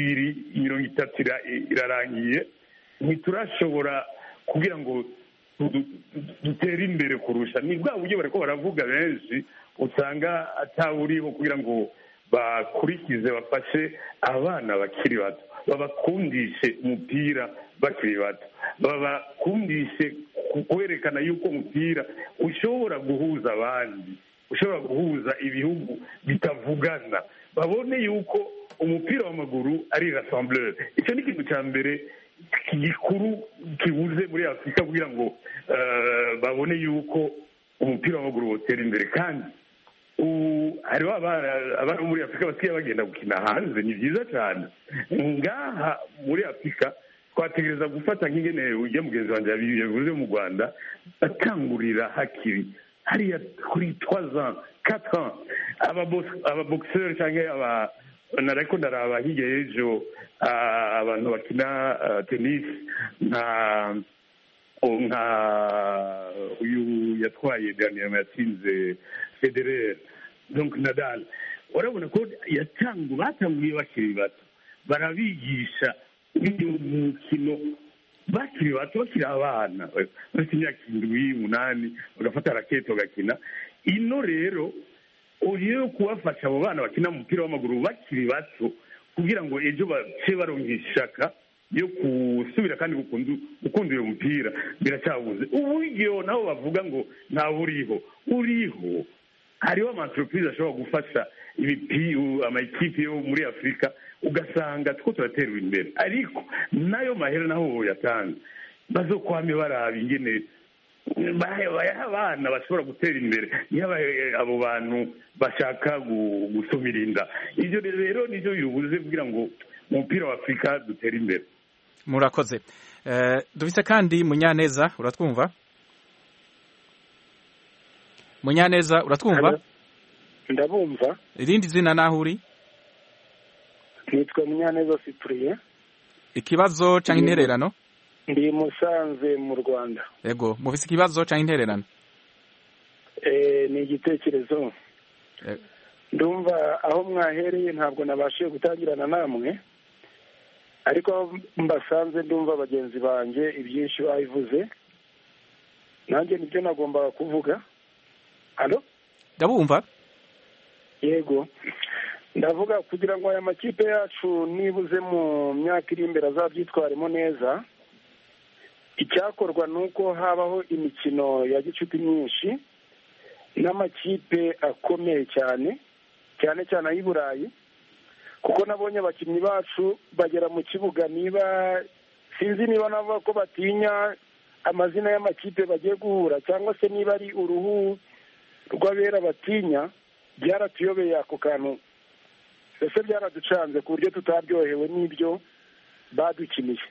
20-30 irarangiye, ntiturashobora kugira ngo dutere imbere kurusha. Ni bwa buryo bariko baravuga benshi, usanga atawuriho kugira ngo bakurikize, bafashe abana bakiri bato, babakundishe umupira bakiri bato, babakundishe kwerekana yuko umupira ushobora guhuza abandi, ushobora guhuza ibihugu bitavugana, babone yuko umupira w'amaguru ari rassembleur. Icyo ni ikintu cya mbere gikuru kibuze muri Afurika, kugira ngo babone yuko umupira w'amaguru wotera imbere. Kandi hariho abana muri Afurika basigaye bagenda gukina hanze, ni byiza cyane. Ngaha muri Afurika twategereza gufata nk'ingene ujya mugenzi wanjye yabivuze mu Rwanda, bakangurira hakiri hariya kuri 3 ans 4 ans ababoxeur cyangwa nariko ndaraba hirya y'ejo abantu bakina tennis nka uyu yatwaye Daniel yatsinze Federer, donc Nadal. Urabona ko batanguye bakiri bato, barabigisha umukino bakiri bato, bakiri abana bafite imyaka 7-8 bagafata rakete bagakina. Ino rero uriyo kubafasha abo bana bakina umupira w'amaguru bakiri bato, kugira ngo ejo bace baronka ishaka yo kusubira kandi gukunda uyo mupira, biracyabuze. Uburyo nabo bavuga ngo nta uriho hariho ama entreprise ashobora gufasha amakipe yo muri afurika ugasanga two turaterwa imbere ariko nayo mahera naho yatanze bazokwame baraba ingene bayaha abana bashobora gutera imbere yaba abo bantu bashaka gusumirinda ibyo rero nivyo bibuze kugira ngo umupira wa afurika dutere imbere.
Murakoze. Dufise kandi Munyaneza, uratwumva? Munyaneza, uratwumva?
Ndabumva.
Irindi zina naho uri?
Nitwa Munyaneza Cyprien.
Ikibazo canke intererano?
Ndi Musanze mu Rwanda.
Yego, mufise ikibazo canke intererano?
Ni igitekerezo. Ndumva aho mwahereye ntabwo nabashije gutangirana namwe. Ariko mbasanze ndumva bagenzi banje ibyinshi babivuze. Nanjye nibyo nagombaga kuvuga. Allo?
Ndabumva.
Yego. Ndavuga kugira ngo aya makipe yacu nibuze mu myaka iri imbere azabyitwaremo neza. Icyakorwa nuko habaho imikino ya gicuti myinshi n'amakipe akomeye cyane cyane ay'i Burayi. Kuko nabonye abakinnyi bacu bagera mu kibuga niba sinzi niba navuga ko batinya amazina y'amakipe bagiye guhura cyangwa se niba ari uruhu rw'abera batinya, byaratuyobeye ako kantu ese byaraducanze ku buryo tutaryohewe n'ibyo badukiniye.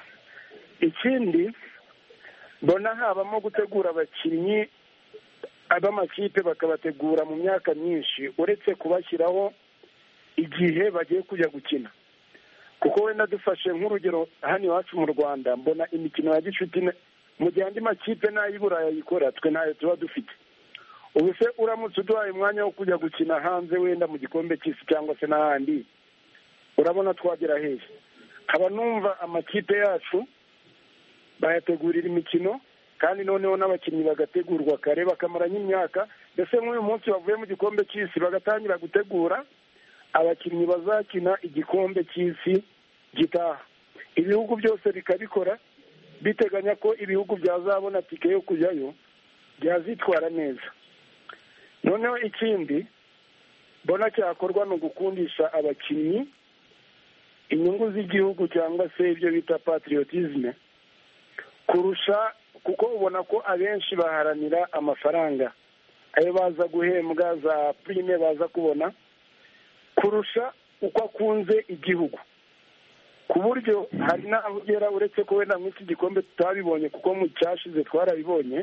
Ikindi mbona habamo gutegura abakinnyi b'amakipe bakabategura mu myaka myinshi uretse kubashyiraho igihe bagiye kujya gukina. Kuko wenda dufashe nk'urugero hano iwacu mu Rwanda mbona imikino ya gicuti mu gihe andi makipe n'ay'i Burayi ayikora twe ntayo tuba dufite. Ubu se uramutse uduhaye umwanya wo kujya gukina hanze wenda mu gikombe cy'isi cyangwa se n'ahandi urabona twagera hehe? Haba numva amakipe yacu bayategurira imikino kandi noneho n'abakinnyi bagategurwa kare bakamara nk'imyaka, mbese nk'uyu munsi bavuye mu gikombe cy'isi bagatangira gutegura abakinnyi bazakina igikombe cy'isi gitaha. Ibihugu byose bikabikora biteganya ko ibihugu byazabona tike yo kujyayo byazitwara neza. Noneho ikindi mbona cyakorwa ni ugukundisha abakinnyi inyungu z'igihugu cyangwa se ibyo bita patriotisme kurusha, kuko ubona ko abenshi baharanira amafaranga ayo baza guhembwa za prime baza kubona kurusha uko akunze igihugu, ku buryo hari n'aho ugera uretse ko wenda nk'iki gikombe tutabibonye kuko mu cyashize twarabibonye.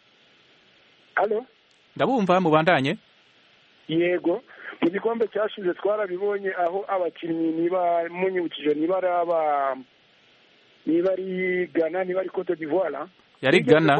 Allo?
Ndabumva mubandanye.
Yego, mu gikombe cyashize twarabibonye aho abakinnyi niba munyibukije niba ari Ghana niba ari Cote d'Ivoire
yari Ghana.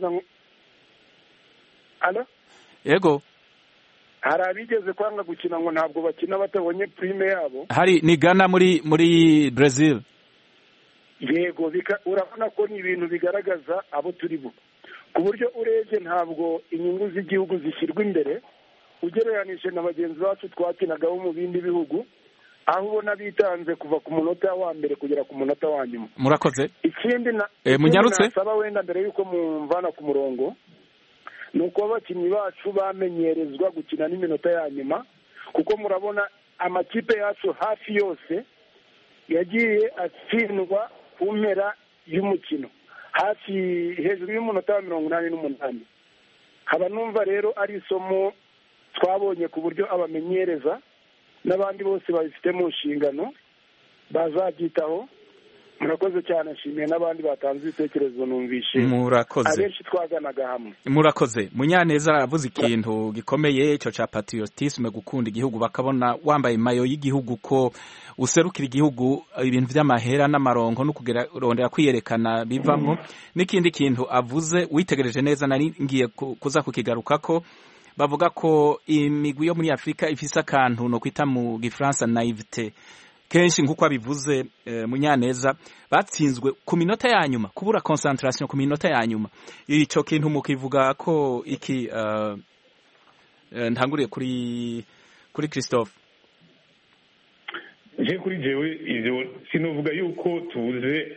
Allo?
Yego.
Hari abigeze kwanga gukina ngo ntabwo bakina batabonye prime yabo.
Hari ni Ghana muri Brazil.
Yego, urabona ko ni ibintu bigaragaza abo turi bo, ku buryo urebye ntabwo inyungu z'igihugu zishyirwa imbere ugereranije na bagenzi bacu twakinagaho mu bindi bihugu, aho ubona bitanze kuva ku munota wa mbere kugera ku munota wa nyuma.
Murakoze.
Ikindi
munyarutse
nasaba wenda mbere yuko mumvana ku murongo ni uko abakinnyi bacu bamenyerezwa gukina n'iminota ya nyuma, kuko murabona amakipe yacu hafi yose yagiye atsindwa ku mpera y'umukino hafi hejuru y'umunota wa 88. Haba numva rero ari isomo twabonye ku buryo abamenyereza n'abandi bose babifite mu nshingano bazabyitaho. Murakoze cyane, nshimiye n'abandi batanze ibitekerezo numvishe.
Murakoze.
Abenshi twaganaga hamwe.
Murakoze. Munyaneza aravuze ikintu gikomeye cyo cha patriotisme, gukunda igihugu, bakabona wambaye mayo y'igihugu ko userukira igihugu, ibintu by'amahera n'amaronko no kugerondera kwiyerekana bivamwo. N'ikindi kintu avuze witegereje neza nari ngiye kuza kukigarukako, bavuga ko imigwi yo muri Afrika ifise akantu no kwita mu Gifaransa naivete. Kenshi nk'uko abivuze Munyaneza batsinzwe ku minota ya nyuma, kubura concentration ku minota ya nyuma. Ico kintu mukivuga ko iki ntanguriye kuri Christophe.
Je kuri jewe ivyo sinovuga yuko tubuze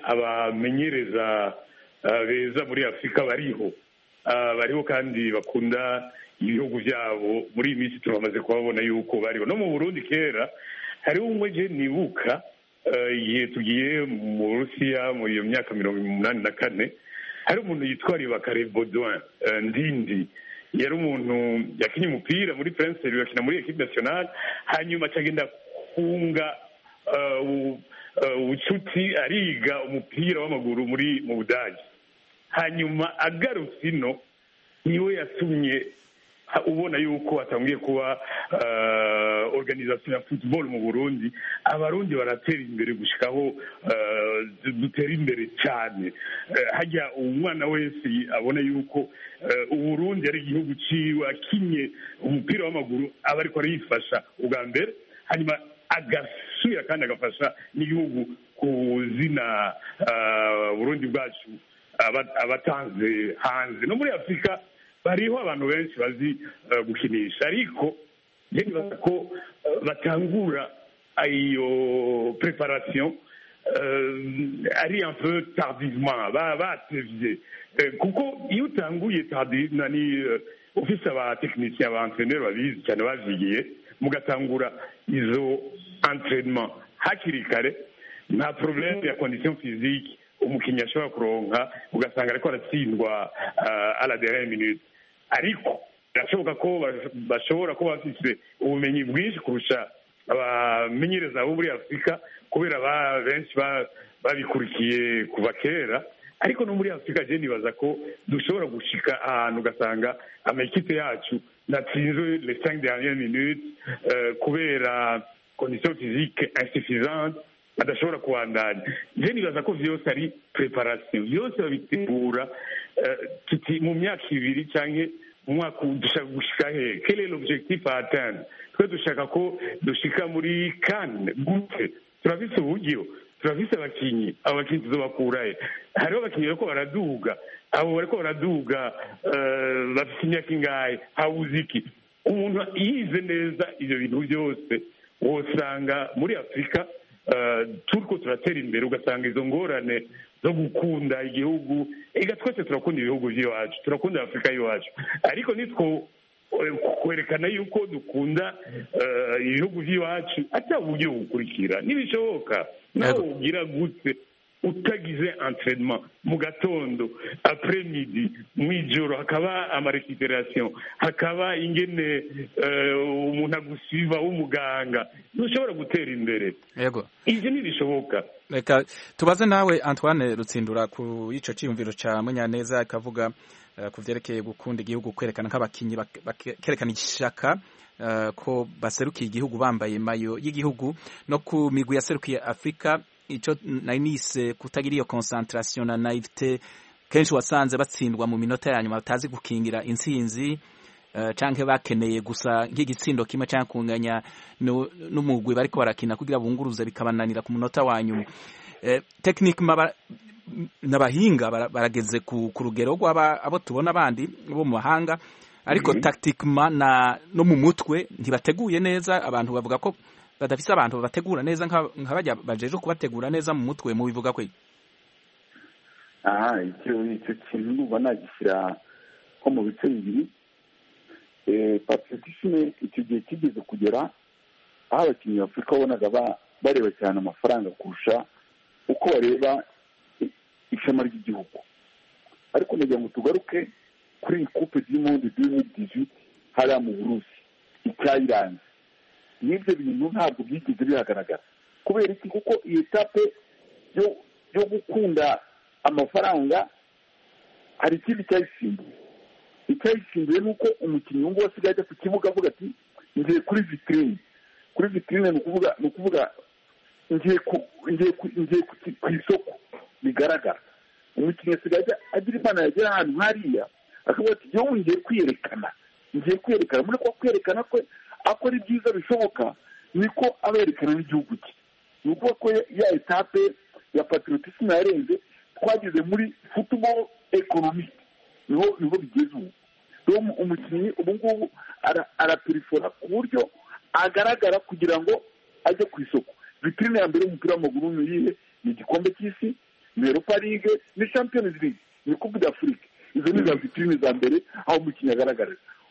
abamenyereza beza muri Afrika bariho kandi bakunda ibihugu byabo muri iyi minsi turamaze kubabona yuko bariho no mu Burundi kera hariho umwe je nibuka igihe tugiye mu Burusiya muri iyo myaka 1984 hari umuntu yitwa Ribakare Baudouin Ndindi yari umuntu yakinye umupira muri Prince yakina muri equipe nationale hanyuma cyagenda kunga ubucuti ariga umupira w'amaguru mu Budage hanyuma agarutse ino niwe yatumye ubona yuko atangiye kuba organisation ya football mu Burundi abarundi baratera imbere gushikaho dutera imbere cyane hajya umwana wese abona yuko Uburundi ari igihugu ciwe akinye umupira w'amaguru aba ariko arifasha ubwa mbere hanyuma agasubira kandi agafasha n'igihugu kuzina Burundi bwacu abatanze hanze no muri Afrika bariho abantu benshi bazi gukinisha ariko nibaza ko batangura iyo preparation ari un peu tardivement batevye kuko iyo utanguye tardivement ufise abatekinisiye abaentraîneur babizi cyane bazigiye mugatangura izo entraînement hakiri kare nta problème ya condition physique umukinnyi ashobora kuronka ugasanga ariko aratsindwa à la dernière minute ariko birashoboka ko bashobora kuba bafite ubumenyi bwinshi kurusha abamenyereza bo muri Afurika kubera benshi babikurikiye kuva kera ariko no muri Afurika je nibaza ko dushobora gushika ahantu ugasanga amakipe yacu natsinzwe les 5 dernières minutes kubera condition physique insuffisante adashobora kuandanya je nibaza ko vyose ari preparation vyose babitegura tuti mu myaka ibiri canke mu mwaka dushaka gushika he quel est l'objectif à atteindre twe dushaka ko dushika muri CAN gute turafise uburyo turafise abakinyi tuzobakurahe hariho abakinyi bariko baraduga abo bariko baraduga bafise imyaka ingahe hawuziki umuntu yize neza ivyo bintu byose wosanga muri Afrika turiko turatera imbere ugasanga izo ngorane zo gukunda igihugu ega twese turakunda ibihugu by'iwacu turakunda Afrika y'iwacu ariko nitwo kwerekana yuko dukunda ibihugu by'iwacu ata uburyo bukurikira nibishoboka nawe ugira gute utagize entraînement mu gatondo après midi mwijoro hakaba amarecuperation hakaba ingene umuntu agusiba w'umuganga ntushobora gutera imbere
yego
ivyo ntibishoboka
reka tubaze nawe Antoine Rutsindura ku ico ciyumviro ca Munyaneza akavuga ku vyerekeye gukunda igihugu kwerekana nk'abakinyi bakerekana ishaka ko baserukiye igihugu bambaye mayo y'igihugu no ku migwi yaserukiye Afrika ico nayise kutagira iyo concentration na naivete kenshi wasanze batsindwa mu minota ya nyuma batazi gukingira intsinzi canke bakeneye gusa nk'igitsindo kimwe canke kunganya n'umugwi bariko barakina kugira bunguruze bikabananira ku munota wa nyuma technique n'abahinga barageze ku rugero abo tubona abandi bo mu mahanga ariko tactiquement no mu mutwe ntibateguye neza abantu bavuga ko badafise abantu bategura neza nk'abajya bajeje kubategura neza mu mutwe mu bivuga kwe
icyo kintu nuba nagishyira ko mu bice bibiri patriotisme icyo gihe kigeze kugera aho abakinnyi b'Afurika wabonaga bareba cyane amafaranga kurusha uko bareba ishema ry'igihugu ariko nagira ngo tugaruke kuri iyi coupe du monde 2018 hariya mu Burusi icyayiranze n'ibyo bintu ntabwo byigeze bihagaragara kubera iki kuko iyi etape yo gukunda amafaranga hari ikindi icyayisimbuye ni uko umukinnyi w'ubu wasigaye ajya ku kibuga avuga ati ngiye kuri vitrine ni ukuvuga ngiye ku isoko bigaragara umukinnyi asigaye agira imana yagera ahantu hariya akavuga ati yewe ngiye kwiyerekana muri ko kwerekana ko akora ibyiza bishoboka niko aberekana n'igihugu cye ni ukuvuga ko ya etape ya patriotisme yarenze twageze muri football economic niho bigeze ubu rero umukinnyi ubu ngubu araperifora ku buryo agaragara kugira ngo ajye ku isoko vitrine ya mbere y'umupira w'amaguru ni iyihe ni igikombe cy'isi ni Europa League ni Champions League ni Coupe d'Afrique izo ni za vitrine za mbere aho umukinnyi agaragarira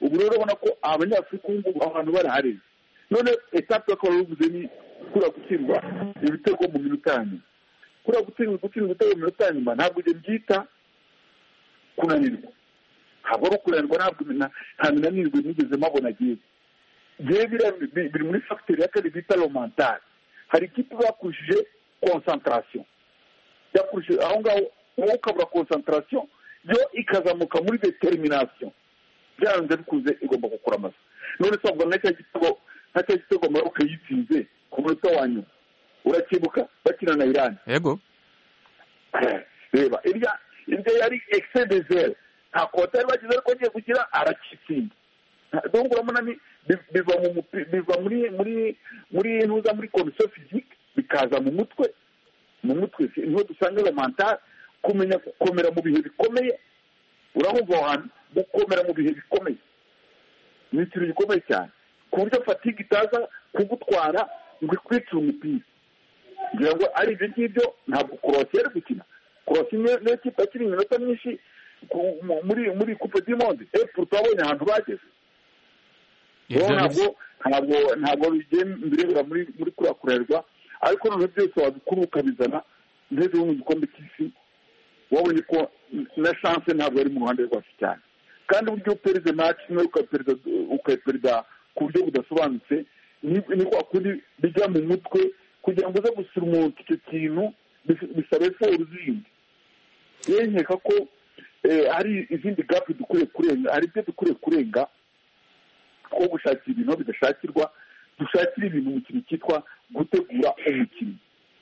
ubu rero urabona ko abanyafurika ubu ngubu abantu barahareze none etape bakaba bavuze ni kuriya gutsindwa ibitego mu minota ya nyuma kuriya gutsindwa ibitego mu minota ya nyuma ntabwo ibyo byita kunanirwa ntabwo ari ukunanirwa nta minanirwe nigeze mabona agiye biri muri fagiteri ya kabiri bita romantari hari ikipe bakurishije konsantarasiyo yakurishije aho ngaho wowe ukabura konsantarasiyo yo ikazamuka muri deteriminasiyo byanze bikunze igomba gukora amaso none se ubwo nacyo gitego Maroc yitsinze ku munota wa nyuma urakibuka bakina na Iran
yego
reba irya yari excès de zèle nta kotari bagize ariko agiye kugira arakitsinda donc urabona ni biva muri ntuza muri condition physique bikaza mu mutwe niho dusanga elementare kumenya gukomera mu bihe bikomeye urahumva aho hantu gukomera mu bihe bikomeye ni ikintu gikomeye cyane ku buryo fatigue itaza kugutwara ngo ikwicire umupira ngira ngo ari ibyo ngibyo ntabwo Croatia yari gukina Croatia niyo kipe yakina iminota myinshi muri coupe du monde twabonye ahantu bageze ntabwo birebera muri kuriya kurerwa ariko noneho byose wabikuru ukabizana ndetse no mu gikombe cy'isi wabonye ko na chance ntabwo ari mu ruhande rwacu cyane kandi uburyo upereze match imwe ukayiperida ku buryo budasobanutse ni kwa kundi bijya mu mutwe kugira ngo uze gusura umuntu icyo kintu bisaba efori zindi rero nkeka ko hari izindi gapu dukwiye kurenga hari ibyo dukwiye kurenga ko gushakira ibintu bidashakirwa dushakira ibintu mu kintu cyitwa gutegura umukinnyi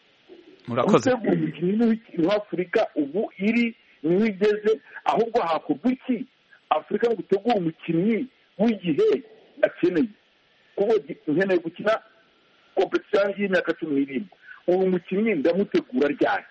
gutegura umukinnyi niho afurika ubu iri niho igeze ahubwo hakorwa iki afurika ngo gutegura umukinnyi w'igihe akeneye kuko nkeneye gukina kompetisiyo y'imyaka 17 ubu mukinnyi ndamutegura ryari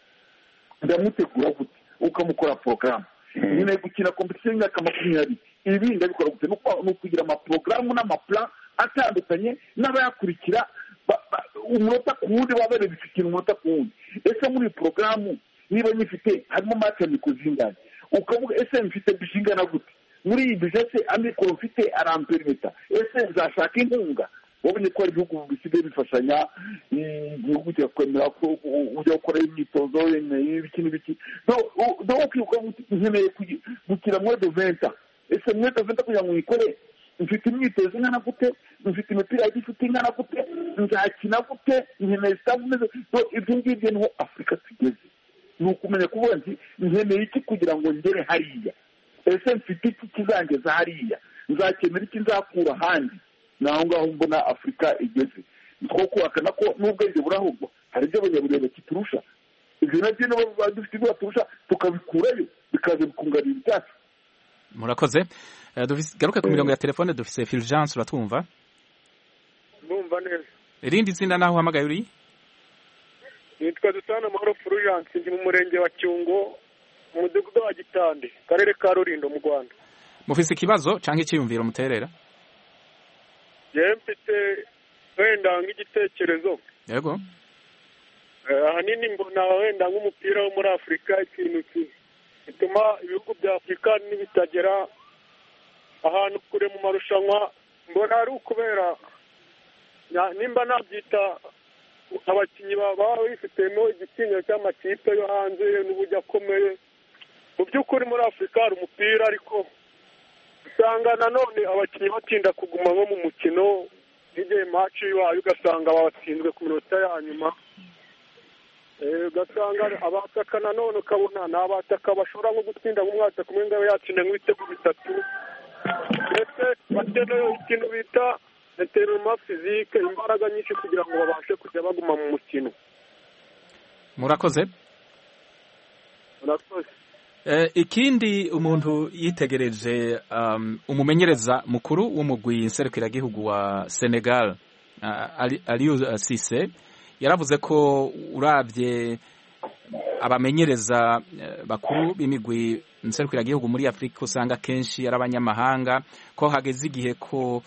ndamutegura gute ukamukora porogaramu nkeneye gukina kompetisiyo y'imyaka 20 ibi ndabikora gute ni ukugira amaporogaramu n'amaplan atandukanye n'abayakurikira umunota ku wundi baba babifitiye umunota ku wundi ese muri iyi porogaramu niba nyifite harimo makaniko zingana ukavuga ese mfite bishingana gute muri iyi bijese amikoro mfite aramperimeta ese nzashaka inkunga wabonye ko hari ibihugu bisigaye bifashanya igihugu cyakwemera ko ujya gukora imyitozo ibiki n'ibiki do kwibuka nkeneye gukira muri doventa ese muri doventa kugira ngo uyikore mfite imyitozo ingana gute mfite imipira y'igifite ingana gute nzakina gute nkeneye sitabu meze ibyo ngibyo niho afurika tugeze ni ukumenya kuvuga nti nkeneye iki kugira ngo ngere hariya ese mfite iki kizangeza hariya nzakenera iki nzakura ahandi ni aho ngaho mbona afurika igeze two kuhakana ko n'ubwenge burahubwo hari ibyo abanyaburere kiturusha ibyo nabyo niba dufite ibyo baturusha tukabikurayo bikaza bikunganira ibyacu
murakoze garuke ku mirongo ya telefone dufise Fulgence uratwumva
ndumva neza
irindi zina naho uhamagaye uri
nitwa Dusana Mahoro Fulgence ndi mu murenge wa Cyungo mu mudugudu wa Gitande karere ka Rulindo mu Rwanda
mufise ikibazo canke icyiyumviro muterera
yewe mfite wenda nk'igitekerezo
yego
ahanini mbona wenda nk'umupira wo muri Afurika ikintu gituma ibihugu bya Afurika n'ibitagera ahantu kure mu marushanwa mbona ari ukubera nimba nabyita abakinnyi baba bifitemo igitinyiro cy'amakipe yo hanze n'uburyo akomeye mu by'ukuri muri Afurika hari umupira ariko usanga nanone abakinnyi batinda kuguma nko mu mukino igihe match wayo ugasanga batsinzwe ku minota ya nyuma ugasanga abataka nanone ukabona ni abataka bashobora nko gutsinda nk'umwataka umwe ngaho yatsinda nk'ibitego 3 ndetse bakeneye ikintu bita enteroma physique imbaraga nyinshi kugira ngo babashe kujya baguma mu mukino
murakoze ikindi umuntu yitegereje umumenyereza mukuru w'umugwi nserukiragihugu wa Senegal Aliou Cissé yaravuze ko uravye abamenyereza bakuru b'imigwi nserukiragihugu muri Afrika usanga kenshi ari abanyamahanga ko hageze igihe ko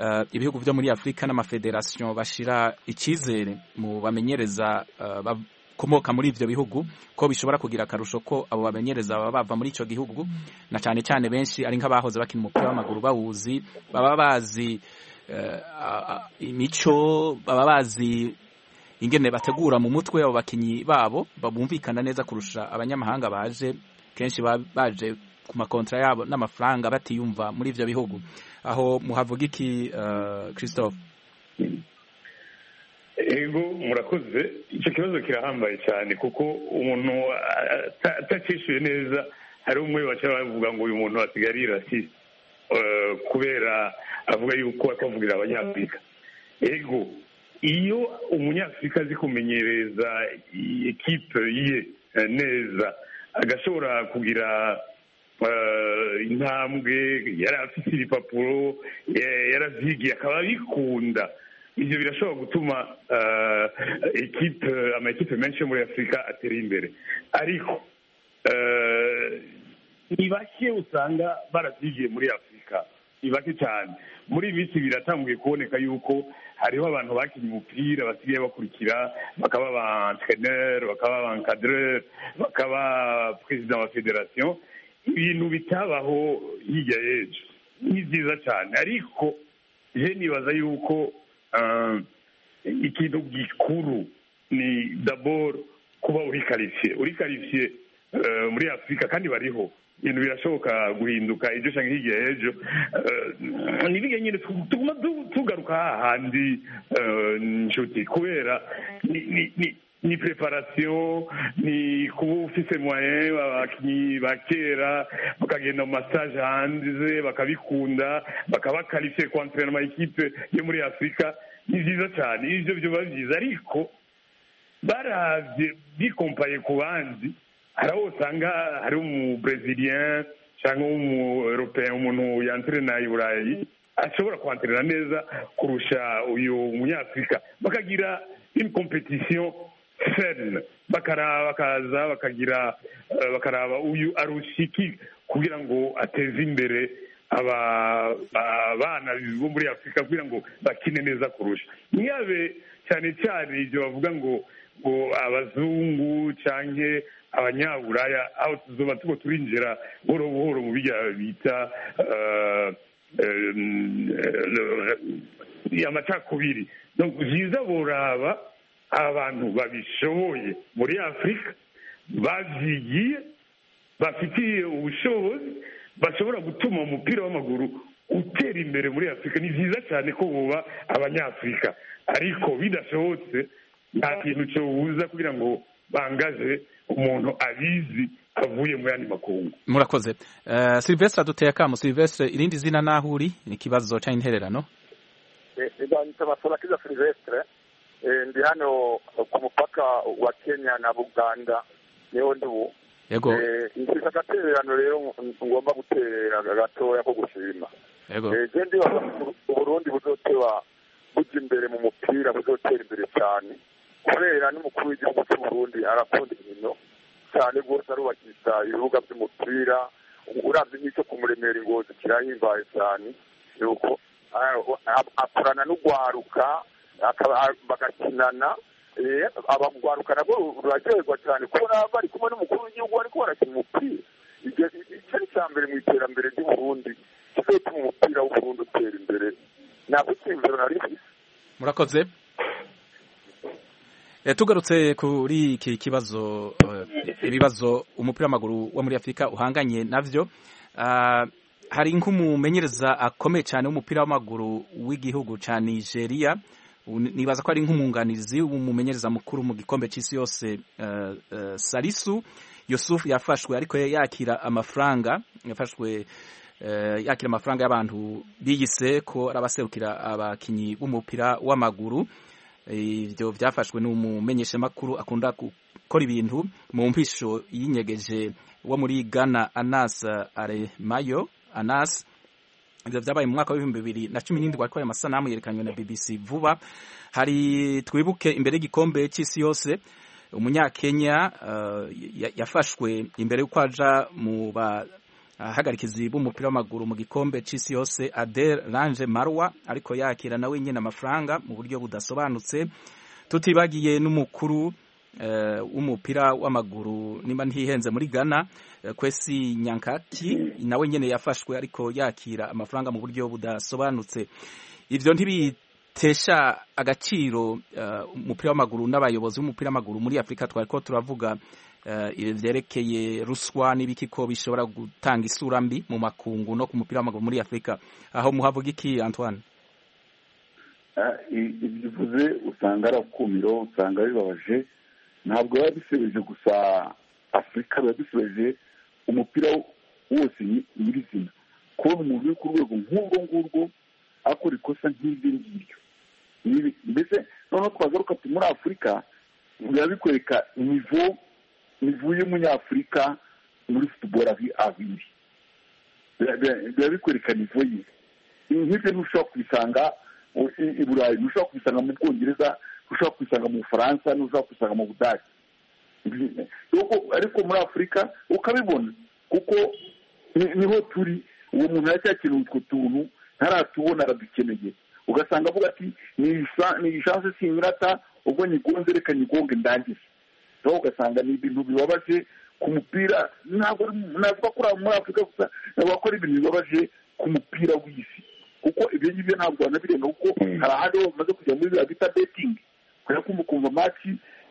ibihugu byo muri Afrika n'amafederation bashira ikizere mu bamenyereza komoka muri ivyo bihugu ko bishobora kugira akarusho ko abo bamenyereza baba bava muri ico gihugu na cane cane benshi ari nk'abahoze bakina umupira w'amaguru bawuzi baba bazi imico baba bazi ingene bategura mu mutwe abo bakinyi babo babumvikana neza kurusha abanyamahanga baje kenshi baje ku makontra yabo n'amafaranga batiyumva muri ivyo bihugu aho muhavuga iki Christophe?
Ego murakoze icyo kibazo kirahambaye cyane kuko umuntu atacishuye neza hari umwe baca bavuga ngo uyu muntu asigaye rasiste kubera avuga yuko akavugira abanyafurika. Ego iyo umunyafurika azi kumenyereza ekipe ye neza agashobora kugira intambwe yari afite ibipapuro yaravyigiye akaba abikunda, ivyo birashobora gutuma amakipe menshi yo muri Afurika atera imbere. Ariko ni bake usanga baravyigiye muri Afurika, ni bake cyane. Muri iyi minsi biratanguye kuboneka yuko hariho abantu bakinnye umupira basigaye bakurikira, bakaba ba entraîneur, bakaba ba encadreur, bakaba president wa federation. Ibintu bitabaho hirya y'ejo ni byiza cyane, ariko je nibaza yuko ikintu gikuru ni d'abord kuba uri qualifié muri Afurika, kandi bariho ibintu birashoboka guhinduka ejo cyangwa hirya y'ejo. Nibige nyine tuguma tugaruka hahandi nshuti, kubera ni preparation, ni kuba ufise moyen abakinyi bakera bakagenda mu massage hanze bakabikunda bakabakalifiye ku entraînement equipe yo muri Afurika. Ni byiza cyane, ivyo byo bavyiza, ariko baravye bikompaye ku bandi hari aho usanga hari umu-Brazilien cyangwa umu-Européen, umuntu yantrena i Burayi ashobora kwantrena neza kurusha uyu munyafurika, bakagira une compétition saine, bakaza bakaraba uyu arushiki kugira ngo ateze imbere abana bo muri Afurika kugira ngo bakine neza kurusha. Niyabe cyane cyane ibyo bavuga ngo abazungu canke abanyaburaya, aho tuzoba tuko turinjira buhoro buhoro mu bijya bita amacakubiri. Donc vyiza boraba abantu babishoboye muri Afurika, bavyigiye, bafitiye ubushobozi, bashobora gutuma umupira w'amaguru utera imbere muri Afurika. Ni vyiza cyane ko boba abanyafurika, ariko bidashobotse nta kintu cyobuza kugira ngo bangaje umuntu abizi avuye mu yandi makungu.
Murakoze. Silvestre duteye akamu. Silvestre, irindi zina naho uri ni kibazo cha intererano?
Nitwa Masolakiza Silvestre, ndi hano ku mupaka wa Kenya na Buganda, niho ndubu.
Yego.
Nshaka agatererano rero ngomba gutera gatoya ko gushima.
Yego.
Je ndi Burundi buzotewa buja imbere mu mupira, buzotera imbere cyane, kubera n'umukuru w'igihugu cy'u Burundi arakunda inkino cyane rwose, arubakisha ibibuga by'umupira. Uravye n'icyo kumuremera Ingozi kirahimbaye cyane, yuko akorana n'ugwaruka bagakinana, abagwaruka nabo ruraryoherwa cyane kubona bari kumwe n'umukuru w'igihugu ariko barakina umupira. Icyo ni cya mbere mu iterambere ry'Uburundi, kizotuma umupira w'Uburundi utera imbere. Ntabwo cyimviro nari mfise.
Murakoze. Tugarutse kuri iki kibazo, ibibazo umupira w'amaguru wo muri Afurika uhanganye navyo, hari nk'umumenyereza akomeye cyane w'umupira w'amaguru w'igihugu ca Nigeria, nibaza ko ari nk'umunganizi w'umumenyereza mukuru mu gikombe c'isi yose, Salisu Yusuf yafashwe ariko yakira amafaranga y'abantu biyise ko arabaserukira abakinyi b'umupira w'amaguru. Ivyo vyafashwe n'umumenyesha makuru akunda gukora ibintu mu mpisho yinyegeje wo muri Ghana, Anas Aremayo. Anas, ivyo vyabaye mu mwaka wa 2017 ariko aya masanamu yerekanywe na BBC vuba. Hari twibuke imbere y'igikombe c'isi yose umunyakenya yafashwe imbere y'uko aja mu bahagarikizi b'umupira w'amaguru mu gikombe c'isi yose, Adel Lange Marwa, ariko yakira nawe nyene amafaranga mu buryo budasobanutse. Tutibagiye n'umukuru w'umupira w'amaguru nimba ntihenze muri Ghana, Kwesi Nyankati nawe nyene yafashwe ariko yakira amafaranga mu buryo budasobanutse. Ivyo ntibitesha agaciro umupira w'amaguru n'abayobozi b'umupira w'amaguru muri Afrika. Twariko turavuga vyerekeye ruswa n'ibiki ko bishobora gutanga isura mbi mu makungu no ku mupira w'amaguru muri Afrika. Aho muhavuga iki Antoine?
Ibivuze usanga ari akumiro, usanga bibabaje, ntabwo biba bisebeje gusa Afrika, biba bisebeje umupira wose nyirizina. Kubona umuntu uri ku rwego nk'urwo ngurwo akora ikosa nk'iryo ngiryo, mbese noneho twagaruka muri Afrika biba bikwereka nivo y'umunyafurika muri football abiri, biba bikwereka nivo ye. Nk'ibyo ntushobora kubisanga i Burayi, ntushobora kubisanga mu Bwongereza, ntushobora kubisanga mu Bufaransa, ntushobora kubisanga mu Budage, ariko muri Afrika ukabibona kuko niho turi. Uwo muntu aracyakira utwo tuntu ntaratubona, aradukeneye, ugasanga avuga ati ni chance sinyirata, ubwo nyigonze reka nyigonge ndangize. Aho ugasanga ni ibintu bibabaje ku mupira, ntabwo navuga ko muri Afrika gusa, navuga ko ari ibintu bibabaje ku mupira w'isi, kuko ibyo ngibyo ntabwo wanabirenga, kuko hari ahandi ho bamaze kujya muri bya bita betting, kubera ko umukumva match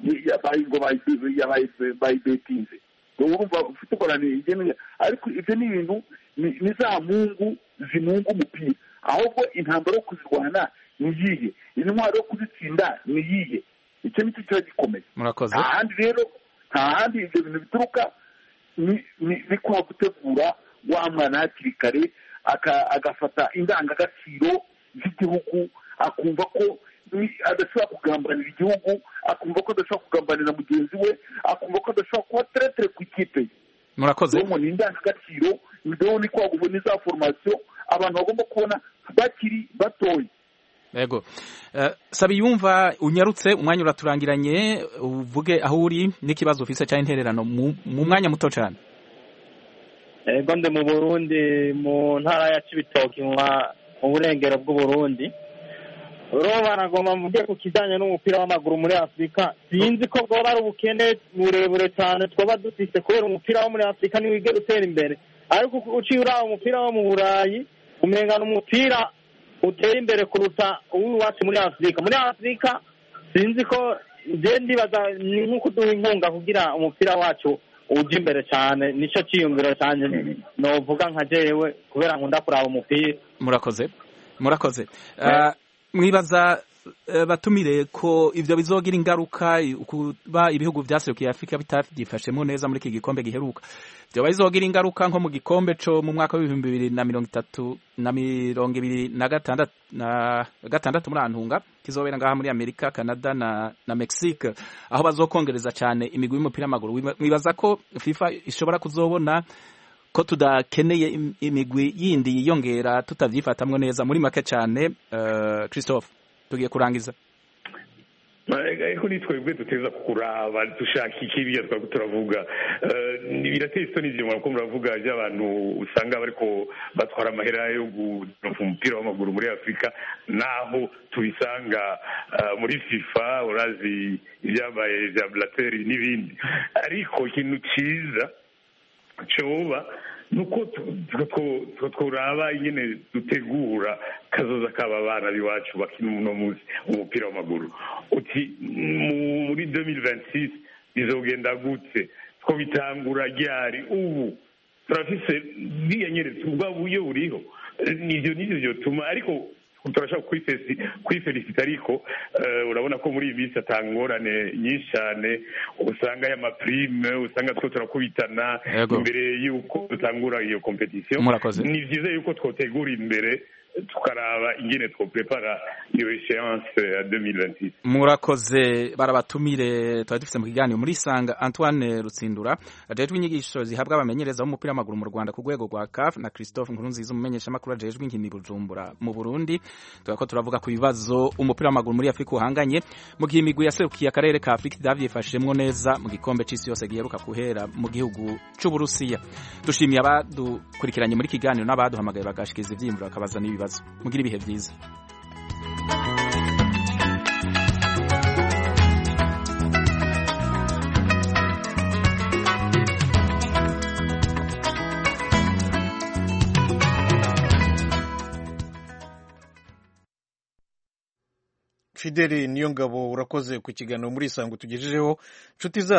bayibetinze, urumva ufite ukoraniye igene. Ariko ibyo ni ibintu ni za mungu zimunga umupira, ahubwo intambara yo kuzirwana ni iyihe, intwaro yo kuzitsinda ni iyihe? Icyo nicyo kiba gikomeye.
Murakoze.
Ahandi rero nta handi ibyo bintu bituruka, ni kwa gutegura wa mwana hakiri kare, agafata indangagaciro z'igihugu, akumva ko adashobora kugambanira igihugu, akumva ko adashobora kugambanira mugenzi we, akumva ko adashobora kuba teretere ku ikipe ye.
Murakoze.
Ni indangagaciro, ni kwa guverinoma za formation abantu bagomba kubona bakiri batoya.
Yego. Sabiyumva, unyarutse, umwanya uraturangiranye, uvuge aho uri n'ikibazo ufise cyane intererano mu mwanya muto cyane.
Yego, ndi mu Burundi, mu ntara ya Cibitoke, mu burengero bw'u Burundi. Roba nagomba mvuge ku kijyanye n'umupira w'amaguru muri Afrika. Sinzi ko bwoba ari ubukene burebure cyane twaba dufise, kubera umupira wo muri Afrika niwigera utera imbere, ariko uciye uraho umupira wo mu Burayi umengana umupira utera imbere kuruta uw'iwacu muri Afrika. Muri Afrika sinzi ko ndibaza ni nko kuduha inkunga kugira umupira wacu uje imbere cyane, nicyo cyiyumviro cyane novuga nka jewe, kubera nkunda kuraba umupira.
Murakoze. Mwibaza batumire ko ivyo bizogira ingaruka kuba ibihugu vyaserukiye Afrika bitavyifashemo neza muri iki gikombe giheruka, vyo bizogira ingaruka nko mu gikombe co mu mwaka wa 2026 muri Antunga kizobera ngaha muri Amerika, Canada na Mexique, aho bazokongereza cyane imigwi y'umupira w'amaguru. Mwibaza ko FIFA ishobora kuzobona ko tudakeneye imigwi yindi yiyongera tutavyifatamwe neza? Muri make cyane Christophe, tugiye kurangiza.
Ariko nitwebwe duteza kuraba dushaka ikiriya twako turavuga, birateye isoni ivyo ko muravuga by'abantu usanga bariko batwara amahera yo gupfa umupira w'amaguru muri Afrika, naho tubisanga muri FIFA, urazi ibyabaye vya Blatter n'ibindi. Ariko ikintu ciza coba nuko tworaba ingene dutegura kazoza kaba bana biwacu bakina uno munsi umupira w'amaguru. Uti muri 2026 bizogenda gute, two bitangura ryari? Ubu turafise biyanyeretse ubwa buyo buriho, nivyo tuma, ariko turashaka kwifelicita. Ariko urabona ko muri iyi minsi atangorane nyinshi cyane, usanga y'amaprime, usanga two turakubitana imbere y'uko dutangura iyo competition. Ni vyiza yuko twotegura imbere tukaraba ingene twoprepara iyo échéance ya 2026.
Murakoze. Barabatumire twari dufite mu kiganiro muri Sanga Antoine Rutsindura ajejwe inyigisho zihabwa abamenyereza b'umupira w'amaguru mu Rwanda ku rwego rwa CAF, na Christophe Nkurunziza umumenyesha makuru ajejwe inkino Bujumbura mu Burundi. Twako turavuga ku bibazo umupira w'amaguru muri Afrika uhanganye, mu gihe imigwi yaserukiye akarere ka Afrika idavyifashemwo neza mu gikombe c'isi yose giheruka kuhera mu gihugu c'u Burusiya. Dushimiye abadukurikiranye muri kiganiro n'abaduhamagaye bagashikiza ivyimvuro akabaza n'ibibazo. Mugira ibihe byiza.
Fideli Niyongabo urakoze ku kiganiro muri Isango tugejejeho nshuti